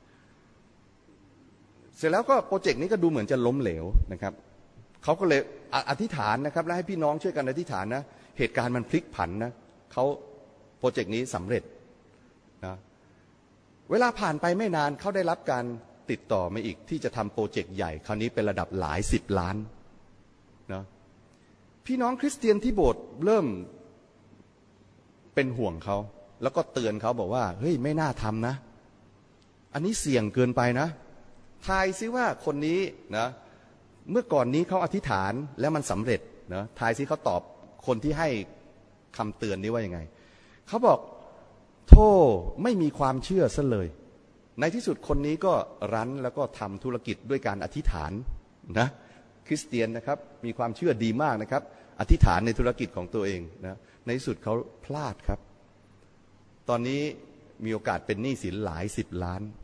เสร็จแล้วก็โปรเจกต์นี้ก็ดูเหมือนจะล้มเหลวนะครับเขาก็เลยอธิษฐานนะครับและให้พี่น้องช่วยกันอธิษฐานนะเหตุการณ์มันพลิกผันนะเขาโปรเจกต์นี้สำเร็จนะเวลาผ่านไปไม่นานเขาได้รับการติดต่อมาอีกที่จะทำโปรเจกต์ใหญ่คราวนี้เป็นระดับหลายสิบล้านนะพี่น้องคริสเตียนที่โบสถ์เริ่มเป็นห่วงเขาแล้วก็เตือนเขาบอกว่าเฮ้ยไม่น่าทำนะอันนี้เสี่ยงเกินไปนะทายซิว่าคนนี้นะเมื่อก่อนนี้เขาอธิษฐานแล้วมันสำเร็จนะทายซิเขาตอบคนที่ให้คำเตือนนี้ว่ายังไงเขาบอกโธ่ไม่มีความเชื่อซะเลยในที่สุดคนนี้ก็รั้นแล้วก็ทำธุรกิจด้วยการอธิษฐานนะคริสเตียนนะครับมีความเชื่อดีมากนะครับอธิษฐานในธุรกิจของตัวเองนะในที่สุดเขาพลาดครับตอนนี้มีโอกาสเป็นหนี้สินหลายสิบล้าน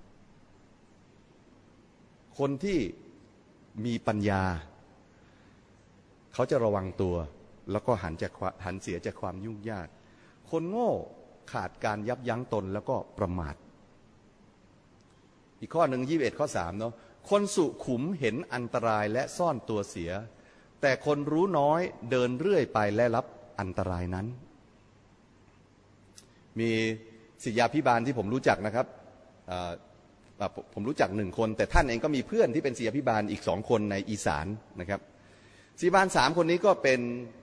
คนที่มีปัญญาเขาจะระวังตัวแล้วก็หันจากหันเสียจากความยุ่งยากคนโง่ขาดการยับยั้งตนแล้วก็ประมาทอีกข้อหนึ่งยี่สิบเอ็ดข้อสามเนาะคนสุขุมเห็นอันตรายและซ่อนตัวเสียแต่คนรู้น้อยเดินเรื่อยไปและรับอันตรายนั้นมีศิษยาภิบาลที่ผมรู้จักนะครับผมรู้จักหนึ่งคนแต่ท่านเองก็มีเพื่อนที่เป็นศิษยาภิบาลอีกสองคนในอีสานนะครับศิษยาภิบาลสามคนนี้ก็เป็น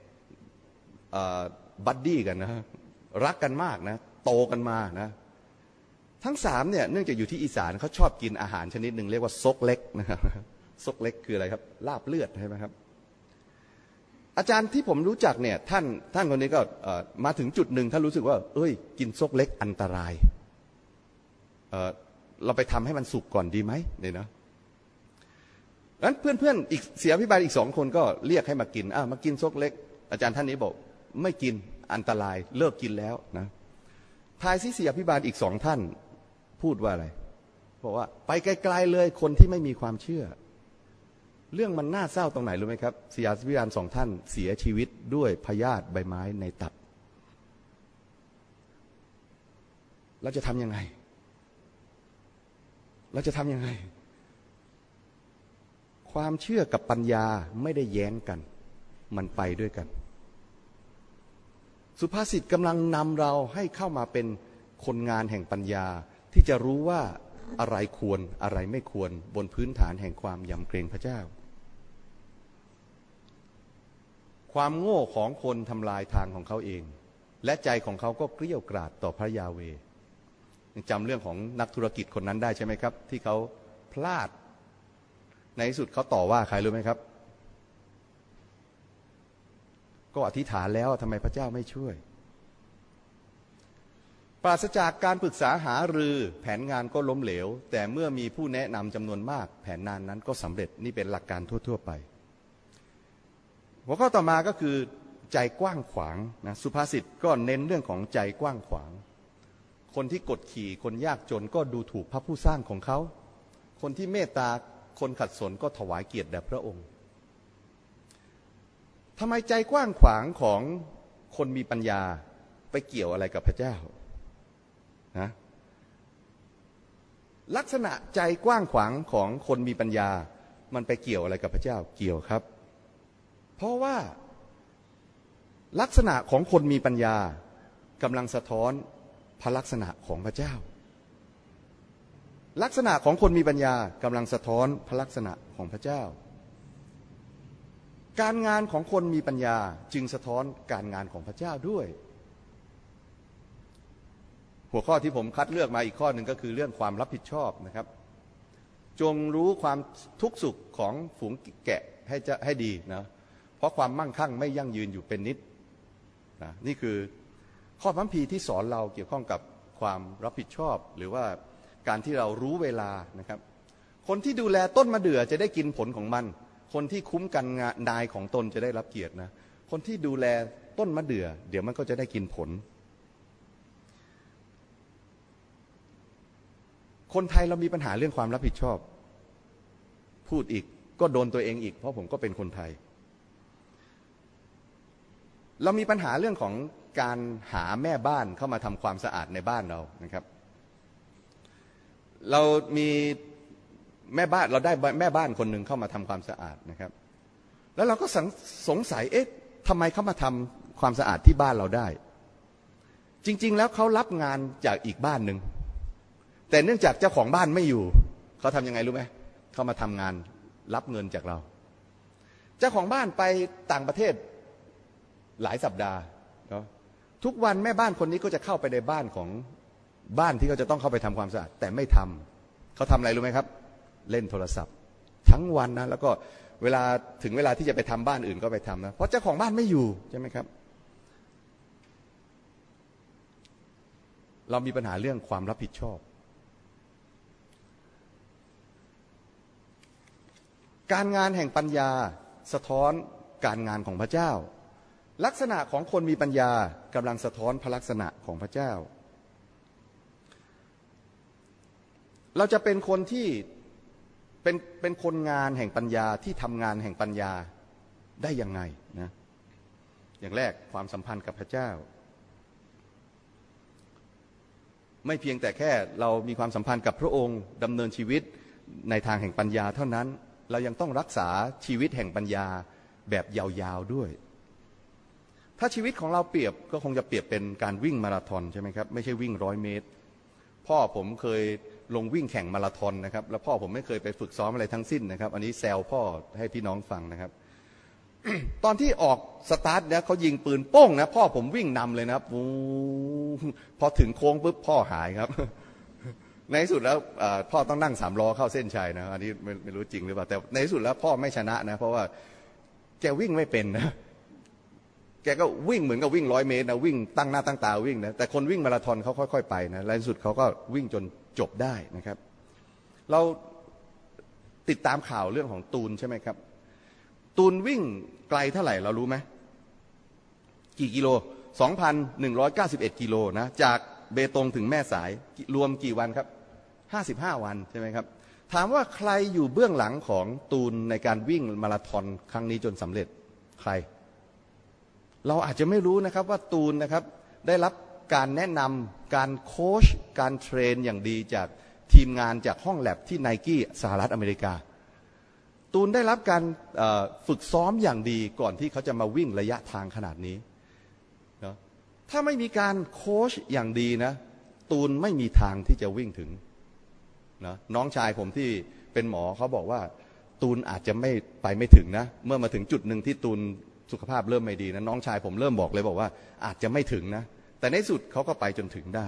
บัดดี้กันนะรักกันมากนะโตกันมานะทั้งสามเนี่ยเนื่องจากอยู่ที่อีสานเขาชอบกินอาหารชนิดหนึ่งเรียกว่าซกเล็กนะครับซกเล็กคืออะไรครับลาบเลือดใช่ไหมครับอาจารย์ที่ผมรู้จักเนี่ยท่านท่านคนนี้ก็มาถึงจุดหนึ่งท่านรู้สึกว่าเอ้ยกินซกเล็กอันตราย เ, เราไปทำให้มันสุกก่อนดีไหมเนี่ยนะงั้นเพื่อนๆอีกเสียพิบาลอีกสองคนก็เรียกให้มากินอ่ะมากินซกเล็กอาจารย์ท่านนี้บอกไม่กินอันตรายเลิกกินแล้วนะทายซิเสียพิบาลอีกสองท่านพูดว่าอะไรบอกว่าไปไกลๆเลยคนที่ไม่มีความเชื่อเรื่องมันน่าเศร้าตรงไหนรู้ไหมครับเสียพิบาลสองท่านเสียชีวิตด้วยพยาธิใบไม้ในตับเราจะทำยังไงเราจะทำยังไงความเชื่อกับปัญญาไม่ได้แย้งกันมันไปด้วยกันสุภาษิตกำลังนำเราให้เข้ามาเป็นคนงานแห่งปัญญาที่จะรู้ว่าอะไรควรอะไรไม่ควรบนพื้นฐานแห่งความยำเกรงพระเจ้าความโง่ของคนทำลายทางของเขาเองและใจของเขาก็เกลี้ยกล่อมต่อพระยาเวห์จำเรื่องของนักธุรกิจคนนั้นได้ใช่ไหมครับที่เขาพลาดในที่สุดเขาต่อว่าใครรู้ไหมครับก็อธิษฐานแล้วทำไมพระเจ้าไม่ช่วยปราศจากการปรึกษาหารือแผนงานก็ล้มเหลวแต่เมื่อมีผู้แนะนำจำนวนมากแผนงานนั้นก็สำเร็จนี่เป็นหลักการทั่วๆไปหัวข้อต่อมาก็คือใจกว้างขวางนะสุภาษิตก็เน้นเรื่องของใจกว้างขวางคนที่กดขี่คนยากจนก็ดูถูกพระผู้สร้างของเขาคนที่เมตตาคนขัดสนก็ถวายเกียรติแด่พระองค์ทำไมใจกว้างขวางของคนมีปัญญาไปเกี่ยวอะไรกับพระเจ้านะลักษณะใจกว้างขวางของคนมีปัญญามันไปเกี่ยวอะไรกับพระเจ้าเกี่ยวครับเพราะว่าลักษณะของคนมีปัญญากำลังสะท้อนพระลักษณะของพระเจ้าลักษณะของคนมีปัญญากำลังสะท้อนพระลักษณะของพระเจ้าการงานของคนมีปัญญาจึงสะท้อนการงานของพระเจ้าด้วยหัวข้อที่ผมคัดเลือกมาอีกข้อหนึ่งก็คือเรื่องความรับผิดชอบนะครับจงรู้ความทุกข์สุขของฝูงแกะให้จะให้ดีนะเพราะความมั่งคั่งไม่ยั่งยืนอยู่เป็นนิดนะนี่คือข้อพระคัมภีร์ที่สอนเราเกี่ยวข้องกับความรับผิดชอบหรือว่าการที่เรารู้เวลานะครับคนที่ดูแลต้นมะเดื่อจะได้กินผลของมันคนที่คุ้มกันนายของตนจะได้รับเกียรตินะคนที่ดูแลต้นมะเดื่อเดี๋ยวมันก็จะได้กินผลคนไทยเรามีปัญหาเรื่องความรับผิดชอบพูดอีกก็โดนตัวเองอีกเพราะผมก็เป็นคนไทยเรามีปัญหาเรื่องของการหาแม่บ้านเข้ามาทำความสะอาดในบ้านเรานะครับเรามีแม่บ้านเราได้แม่บ้านคนหนึ่งเข้ามาทำความสะอาดนะครับแล้วเราก็สงสัยเอ๊ะทำไมเขามาทำความสะอาดที่บ้านเราได้จริงๆแล้วเขารับงานจากอีกบ้านหนึ่งแต่เนื่องจากเจ้าของบ้านไม่อยู่เขาทำยังไงรู้ไหมเขามาทำงานรับเงินจากเราเจ้าของบ้านไปต่างประเทศหลายสัปดาห์เนาะทุกวันแม่บ้านคนนี้ก็จะเข้าไปในบ้านของบ้านที่เขาจะต้องเข้าไปทำความสะอาดแต่ไม่ทำเขาทำอะไรรู้ไหมครับเล่นโทรศัพท์ทั้งวันนะแล้วก็เวลาถึงเวลาที่จะไปทำบ้านอื่นก็ไปทำนะเพราะเจ้าของบ้านไม่อยู่ใช่ไหมครับเรามีปัญหาเรื่องความรับผิดชอบการงานแห่งปัญญาสะท้อนการงานของพระเจ้าลักษณะของคนมีปัญญากำลังสะท้อนพระลักษณะของพระเจ้าเราจะเป็นคนที่เป็นเป็นคนงานแห่งปัญญาที่ทำงานแห่งปัญญาได้ยังไงนะอย่างแรกความสัมพันธ์กับพระเจ้าไม่เพียงแต่แค่เรามีความสัมพันธ์กับพระองค์ดำเนินชีวิตในทางแห่งปัญญาเท่านั้นเรายังต้องรักษาชีวิตแห่งปัญญาแบบยาวๆด้วยถ้าชีวิตของเราเปรียบก็คงจะเปรียบเป็นการวิ่งมาราธอนใช่ไหมครับไม่ใช่วิ่งร้อยเมตรพ่อผมเคยลงวิ่งแข่งมาราธอนนะครับแล้วพ่อผมไม่เคยไปฝึกซ้อมอะไรทั้งสิ้นนะครับอันนี้แซวพ่อให้พี่น้องฟังนะครับ ตอนที่ออกสตาร์ทเนี่ยเขายิงปืนโป้งนะพ่อผมวิ่งนำเลยนะครับพอถึงโค้งปุ๊บพ่อหายครับ ในที่สุดแล้วพ่อต้องนั่งสามล้อเข้าเส้นชัยนะอันนี้ไม่ไม่รู้จริงหรือเปล่าแต่ในที่สุดแล้วพ่อไม่ชนะนะเพราะว่าแกวิ่งไม่เป็นนะแกก็วิ่งเหมือนกับวิ่งร้อยเมตรนะวิ่งตั้งหน้าตั้งตาวิ่งนะแต่คนวิ่งมาราธอนเขาค่อยๆไปนะในที่สุดเขาก็วิ่งจนจบได้นะครับเราติดตามข่าวเรื่องของตูนใช่ไหมครับตูนวิ่งไกลเท่าไหร่เรารู้ไหมกี่กิโล สองพันหนึ่งร้อยเก้าสิบเอ็ด กิโลนะจากเบตงถึงแม่สายรวมกี่วันครับห้าสิบห้าวันใช่ไหมครับถามว่าใครอยู่เบื้องหลังของตูนในการวิ่งมาราธอนครั้งนี้จนสำเร็จใครเราอาจจะไม่รู้นะครับว่าตูนนะครับได้รับการแนะนำการโค้ชการเทรนอย่างดีจากทีมงานจากห้องแลบที่ไนกี้สหรัฐอเมริกาตูนได้รับการฝึกซ้อมอย่างดีก่อนที่เขาจะมาวิ่งระยะทางขนาดนี้นะถ้าไม่มีการโค้ชอย่างดีนะตูนไม่มีทางที่จะวิ่งถึงนะน้องชายผมที่เป็นหมอเขาบอกว่าตูนอาจจะไม่ไปไม่ถึงนะเมื่อมาถึงจุดหนึ่งที่ตูนสุขภาพเริ่มไม่ดีนะน้องชายผมเริ่มบอกเลยบอกว่าอาจจะไม่ถึงนะแต่ในสุดเขาก็ไปจนถึงได้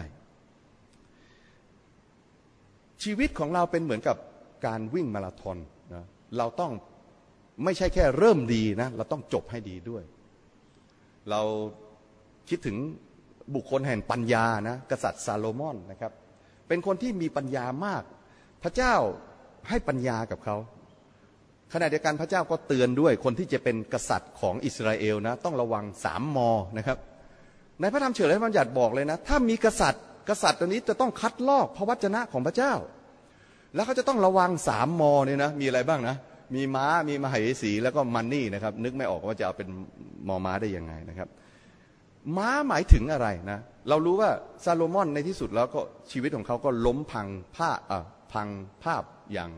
ชีวิตของเราเป็นเหมือนกับการวิ่งมาราธอนนะเราต้องไม่ใช่แค่เริ่มดีนะเราต้องจบให้ดีด้วยเราคิดถึงบุคคลแห่งปัญญานะกษัตริย์ซาโลมอนนะครับเป็นคนที่มีปัญญามากพระเจ้าให้ปัญญากับเขาขณะเดียวกันพระเจ้าก็เตือนด้วยคนที่จะเป็นกษัตริย์ของอิสราเอลนะต้องระวังสามมอนะครับในพระธรรมเฉลยพระบัญญัติบอกเลยนะถ้ามีกษัตริย์กษัตริย์ตัวนี้จะต้องคัดลอกพระวจนะของพระเจ้าแล้วเขาจะต้องระวังสามมอเนี่ยนะมีอะไรบ้างนะมีม้ามีมหาเสถีแล้วก็มันนี่นะครับนึกไม่ออกว่าจะเอาเป็นมอม้าได้ยังไงนะครับม้าหมายถึงอะไรนะเรารู้ว่าซาโลมอนในที่สุดแล้วก็ชีวิตของเขาก็ล้มพังพ่าพังภาพอย่าง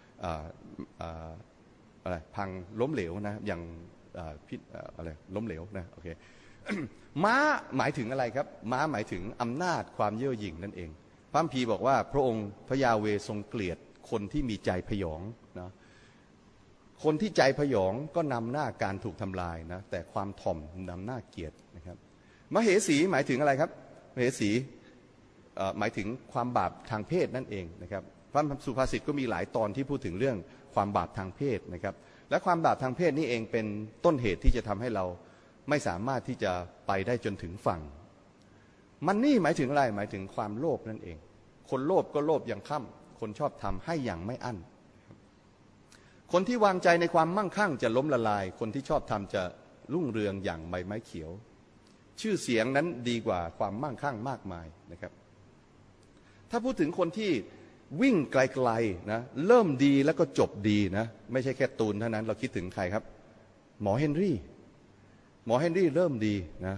อะไรพังล้มเหลวนะอย่างพิษอะไรล้มเหลวนะโอเค ม้าหมายถึงอะไรครับม้าหมายถึงอำนาจความเย่อหยิ่งนั่นเองพระคัมภีร์บอกว่าพระองค์พระยาเวทรงเกลียดคนที่มีใจพยองนะคนที่ใจพยองก็นำหน้าการถูกทำลายนะแต่ความถ่อมนำหน้าเกลียดนะครับมเหสีหมายถึงอะไรครับมเหสีหมายถึงความบาปทางเพศนั่นเองนะครับพระสุภาษิตก็มีหลายตอนที่พูดถึงเรื่องความบาปทางเพศนะครับและความบาปทางเพศนี่เองเป็นต้นเหตุที่จะทำให้เราไม่สามารถที่จะไปได้จนถึงฝั่งมันนี่หมายถึงอะไรหมายถึงความโลภนั่นเองคนโลภก็โลภอย่างค่ำคนชอบทำให้อย่างไม่อั้นคนที่วางใจในความมั่งคั่งจะล้มละลายคนที่ชอบทำจะรุ่งเรืองอย่างใบไม้เขียวชื่อเสียงนั้นดีกว่าความมั่งคั่งมากมายนะครับถ้าพูดถึงคนที่วิ่งไกลๆนะเริ่มดีแล้วก็จบดีนะไม่ใช่แค่ตูนเท่านั้นเราคิดถึงใครครับหมอเฮนรี่หมอเฮนรี่เริ่มดีนะ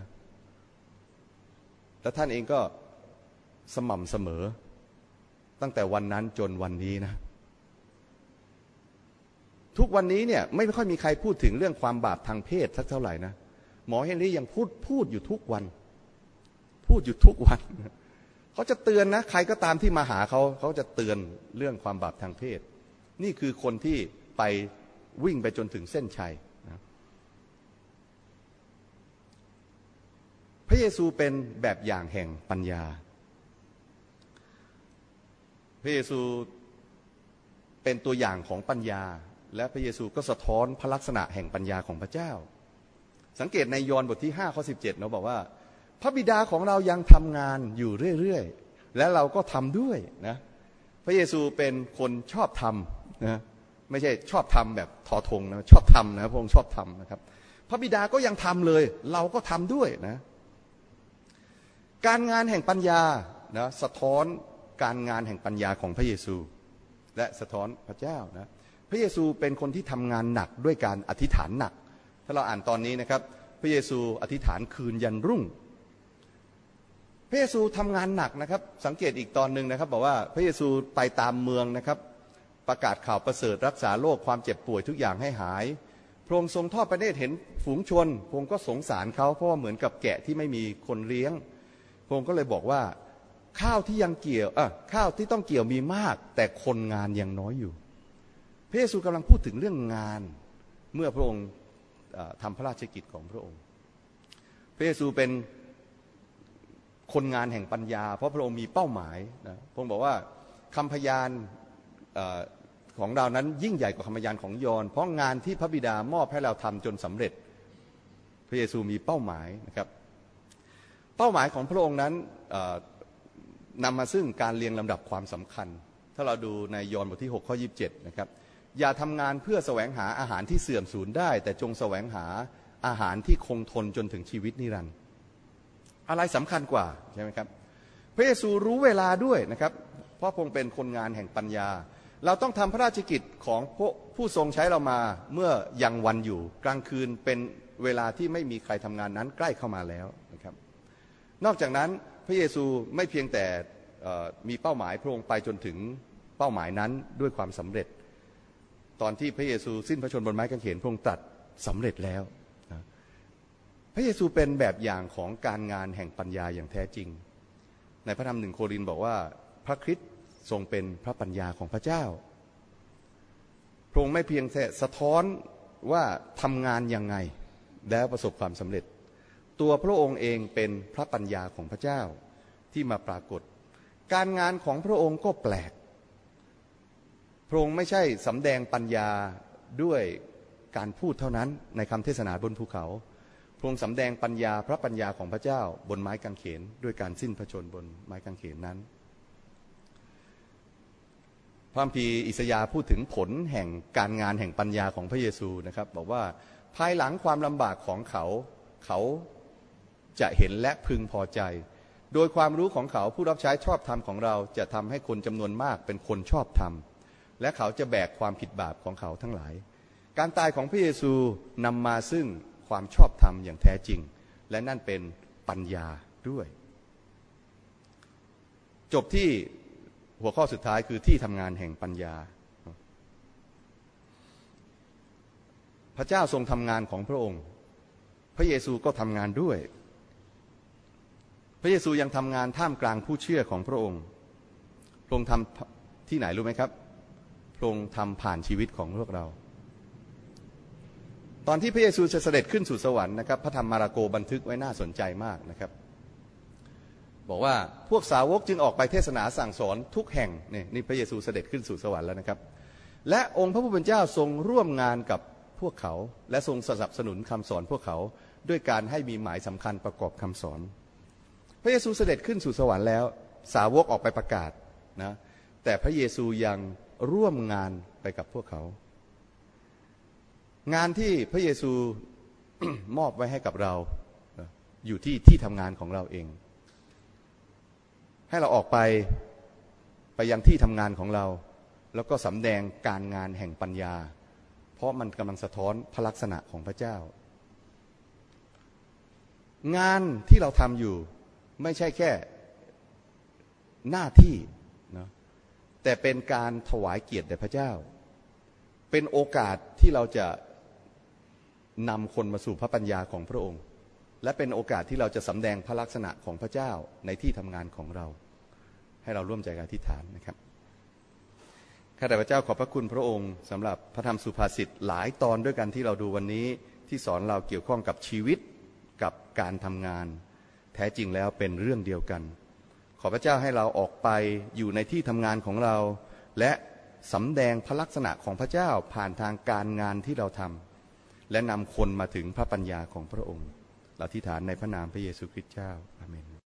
และท่านเองก็สม่ำเสมอตั้งแต่วันนั้นจนวันนี้นะทุกวันนี้เนี่ยไม่ค่อยมีใครพูดถึงเรื่องความบาปทางเพศสักเท่าไหร่นะหมอเฮนรี่ยังพูดพูดอยู่ทุกวันพูดอยู่ทุกวันเขาจะเตือนนะใครก็ตามที่มาหาเขาเขาจะเตือนเรื่องความบาปทางเพศนี่คือคนที่ไปวิ่งไปจนถึงเส้นชัยนะพระเยซูเป็นแบบอย่างแห่งปัญญาพระเยซูเป็นตัวอย่างของปัญญาและพระเยซูก็สะท้อนพระลักษณะแห่งปัญญาของพระเจ้าสังเกตในยอห์นบทที่ห้าข้อสิบเจ็ดเราบอกว่าพระบิดาของเรายังทำงานอยู่เรื่อยๆและเราก็ทำด้วยนะพระเยซูเป็นคนชอบทำนะไม่ใช่ชอบทำแบบทอทงนะชอบทำนะพระองค์ชอบทำนะครับพระบิดาก็ยังทำเลยเราก็ทำด้วยนะการงานแห่งปัญญานะสะท้อนการงานแห่งปัญญาของพระเยซูและสะท้อนพระเจ้านะพระเยซูเป็นคนที่ทำงานหนักด้วยการอธิษฐานหนักถ้าเราอ่านตอนนี้นะครับพระเยซูอธิษฐานคืนยันรุ่งพระเยซูทำงานหนักนะครับสังเกตอีกตอนหนึ่งนะครับบอกว่าพระเยซูไปตามเมืองนะครับประกาศข่าวประเสริฐรักษาโรคความเจ็บป่วยทุกอย่างให้หายพระองค์ทรงทอดพระเนตรเห็นฝูงชนพระองค์ก็สงสารเขาเพราะว่าเหมือนกับแกะที่ไม่มีคนเลี้ยงพระองค์ก็เลยบอกว่าข้าวที่ยังเกี่ยวอ่ะข้าวที่ต้องเกี่ยวมีมากแต่คนงานยังน้อยอยู่พระเยซูกำลังพูดถึงเรื่องงานเมื่อพระองค์ทำพระราชกิจของพระองค์พระเยซูเป็นคนงานแห่งปัญญาเพราะพระองค์มีเป้าหมายนะพระองค์บอกว่าคำพยานของเรานั้นยิ่งใหญ่กว่าคำพยานของยอห์นเพราะงานที่พระบิดามอบให้เราทำจนสำเร็จพระเยซูมีเป้าหมายนะครับเป้าหมายของพระองค์นั้นนำมาซึ่งการเรียงลำดับความสำคัญถ้าเราดูในยอห์นบทที่หกข้อยี่สิบเจ็ดนะครับอย่าทำงานเพื่อแสวงหาอาหารที่เสื่อมสูญได้แต่จงแสวงหาอาหารที่คงทนจนถึงชีวิตนิรันดร์อะไรสำคัญกว่าใช่ไหมครับพระเยซูรู้เวลาด้วยนะครับเพราะพระองค์เป็นคนงานแห่งปัญญาเราต้องทำพระราชกิจของผู้ทรงใช้เรามาเมื่อยังวันอยู่กลางคืนเป็นเวลาที่ไม่มีใครทำงานนั้นใกล้เข้ามาแล้วนะครับนอกจากนั้นพระเยซูไม่เพียงแต่มีเป้าหมายพระองค์ไปจนถึงเป้าหมายนั้นด้วยความสำเร็จตอนที่พระเยซูสิ้นพระชนม์บนไม้กางเขนพระองค์ตรัสสำเร็จแล้วนะพระเยซูเป็นแบบอย่างของการงานแห่งปัญญาอย่างแท้จริงในพระธรรมหนึ่งโครินธ์บอกว่าพระคริสต์ทรงเป็นพระปัญญาของพระเจ้าพระองค์ไม่เพียงแต่สะท้อนว่าทำงานยังไงแล้วประสบความสำเร็จตัวพระองค์เองเป็นพระปัญญาของพระเจ้าที่มาปรากฏการงานของพระองค์ก็แปลกพระองค์ไม่ใช่สำแดงปัญญาด้วยการพูดเท่านั้นในคำเทศนาบนภูเขาพระองค์สำแดงปัญญาพระปัญญาของพระเจ้าบนไม้กางเขนด้วยการสิ้นพระชนม์บนไม้กางเขนนั้นพระคัมภีร์อิสยาห์พูดถึงผลแห่งการงานแห่งปัญญาของพระเยซูนะครับบอกว่าภายหลังความลำบากของเขาเขาจะเห็นและพึงพอใจโดยความรู้ของเขาผู้รับใช้ชอบธรรมของเราจะทำให้คนจำนวนมากเป็นคนชอบธรรมและเขาจะแบกความผิดบาปของเขาทั้งหลายการตายของพระเยซูนำมาซึ่งความชอบธรรมอย่างแท้จริงและนั่นเป็นปัญญาด้วยจบที่หัวข้อสุดท้ายคือที่ทำงานแห่งปัญญาพระเจ้าทรงทำงานของพระองค์พระเยซูก็ทำงานด้วยพระเยซูยังทำงานท่ามกลางผู้เชื่อของพระองค์พระองค์ทำที่ไหนรู้ไหมครับพระองค์ทำผ่านชีวิตของพวกเราตอนที่พระเยซูจะเสด็จขึ้นสู่สวรรค์นะครับพระธรรมมาระโกบันทึกไว้น่าสนใจมากนะครับบอกว่าพวกสาวกจึงออกไปเทศนาสั่งสอนทุกแห่งนี่นี่พระเยซูเสด็จขึ้นสู่สวรรค์แล้วนะครับและองค์พระผู้เป็นเจ้าทรงร่วมงานกับพวกเขาและทรงสนับสนุนคำสอนพวกเขาด้วยการให้มีหมายสำคัญประกอบคำสอนพระเยซูเสด็จขึ้นสู่สวรรค์แล้วสาวกออกไปประกาศนะแต่พระเยซูยังร่วมงานไปกับพวกเขางานที่พระเยซู มอบไว้ให้กับเราอยู่ที่ที่ทำงานของเราเองให้เราออกไปไปยังที่ทำงานของเราแล้วก็สำแดงการงานแห่งปัญญาเพราะมันกำลังสะท้อนพระลักษณะของพระเจ้างานที่เราทำอยู่ไม่ใช่แค่หน้าที่นะแต่เป็นการถวายเกียรติแด่พระเจ้าเป็นโอกาสที่เราจะนำคนมาสู่พระปัญญาของพระองค์และเป็นโอกาสที่เราจะสำแดงพระลักษณะของพระเจ้าในที่ทำงานของเราให้เราร่วมใจกันอธิษฐานนะครับข้าแต่พระเจ้าขอบพระคุณพระองค์สำหรับพระธรรมสุภาษิตหลายตอนด้วยกันที่เราดูวันนี้ที่สอนเราเกี่ยวข้องกับชีวิตกับการทำงานแท้จริงแล้วเป็นเรื่องเดียวกันขอพระเจ้าให้เราออกไปอยู่ในที่ทำงานของเราและสำแดงพระลักษณะของพระเจ้าผ่านทางการงานที่เราทำและนำคนมาถึงพระปัญญาของพระองค์เราอธิษฐานในพระนามพระเยซูคริสต์เจ้าอาเมน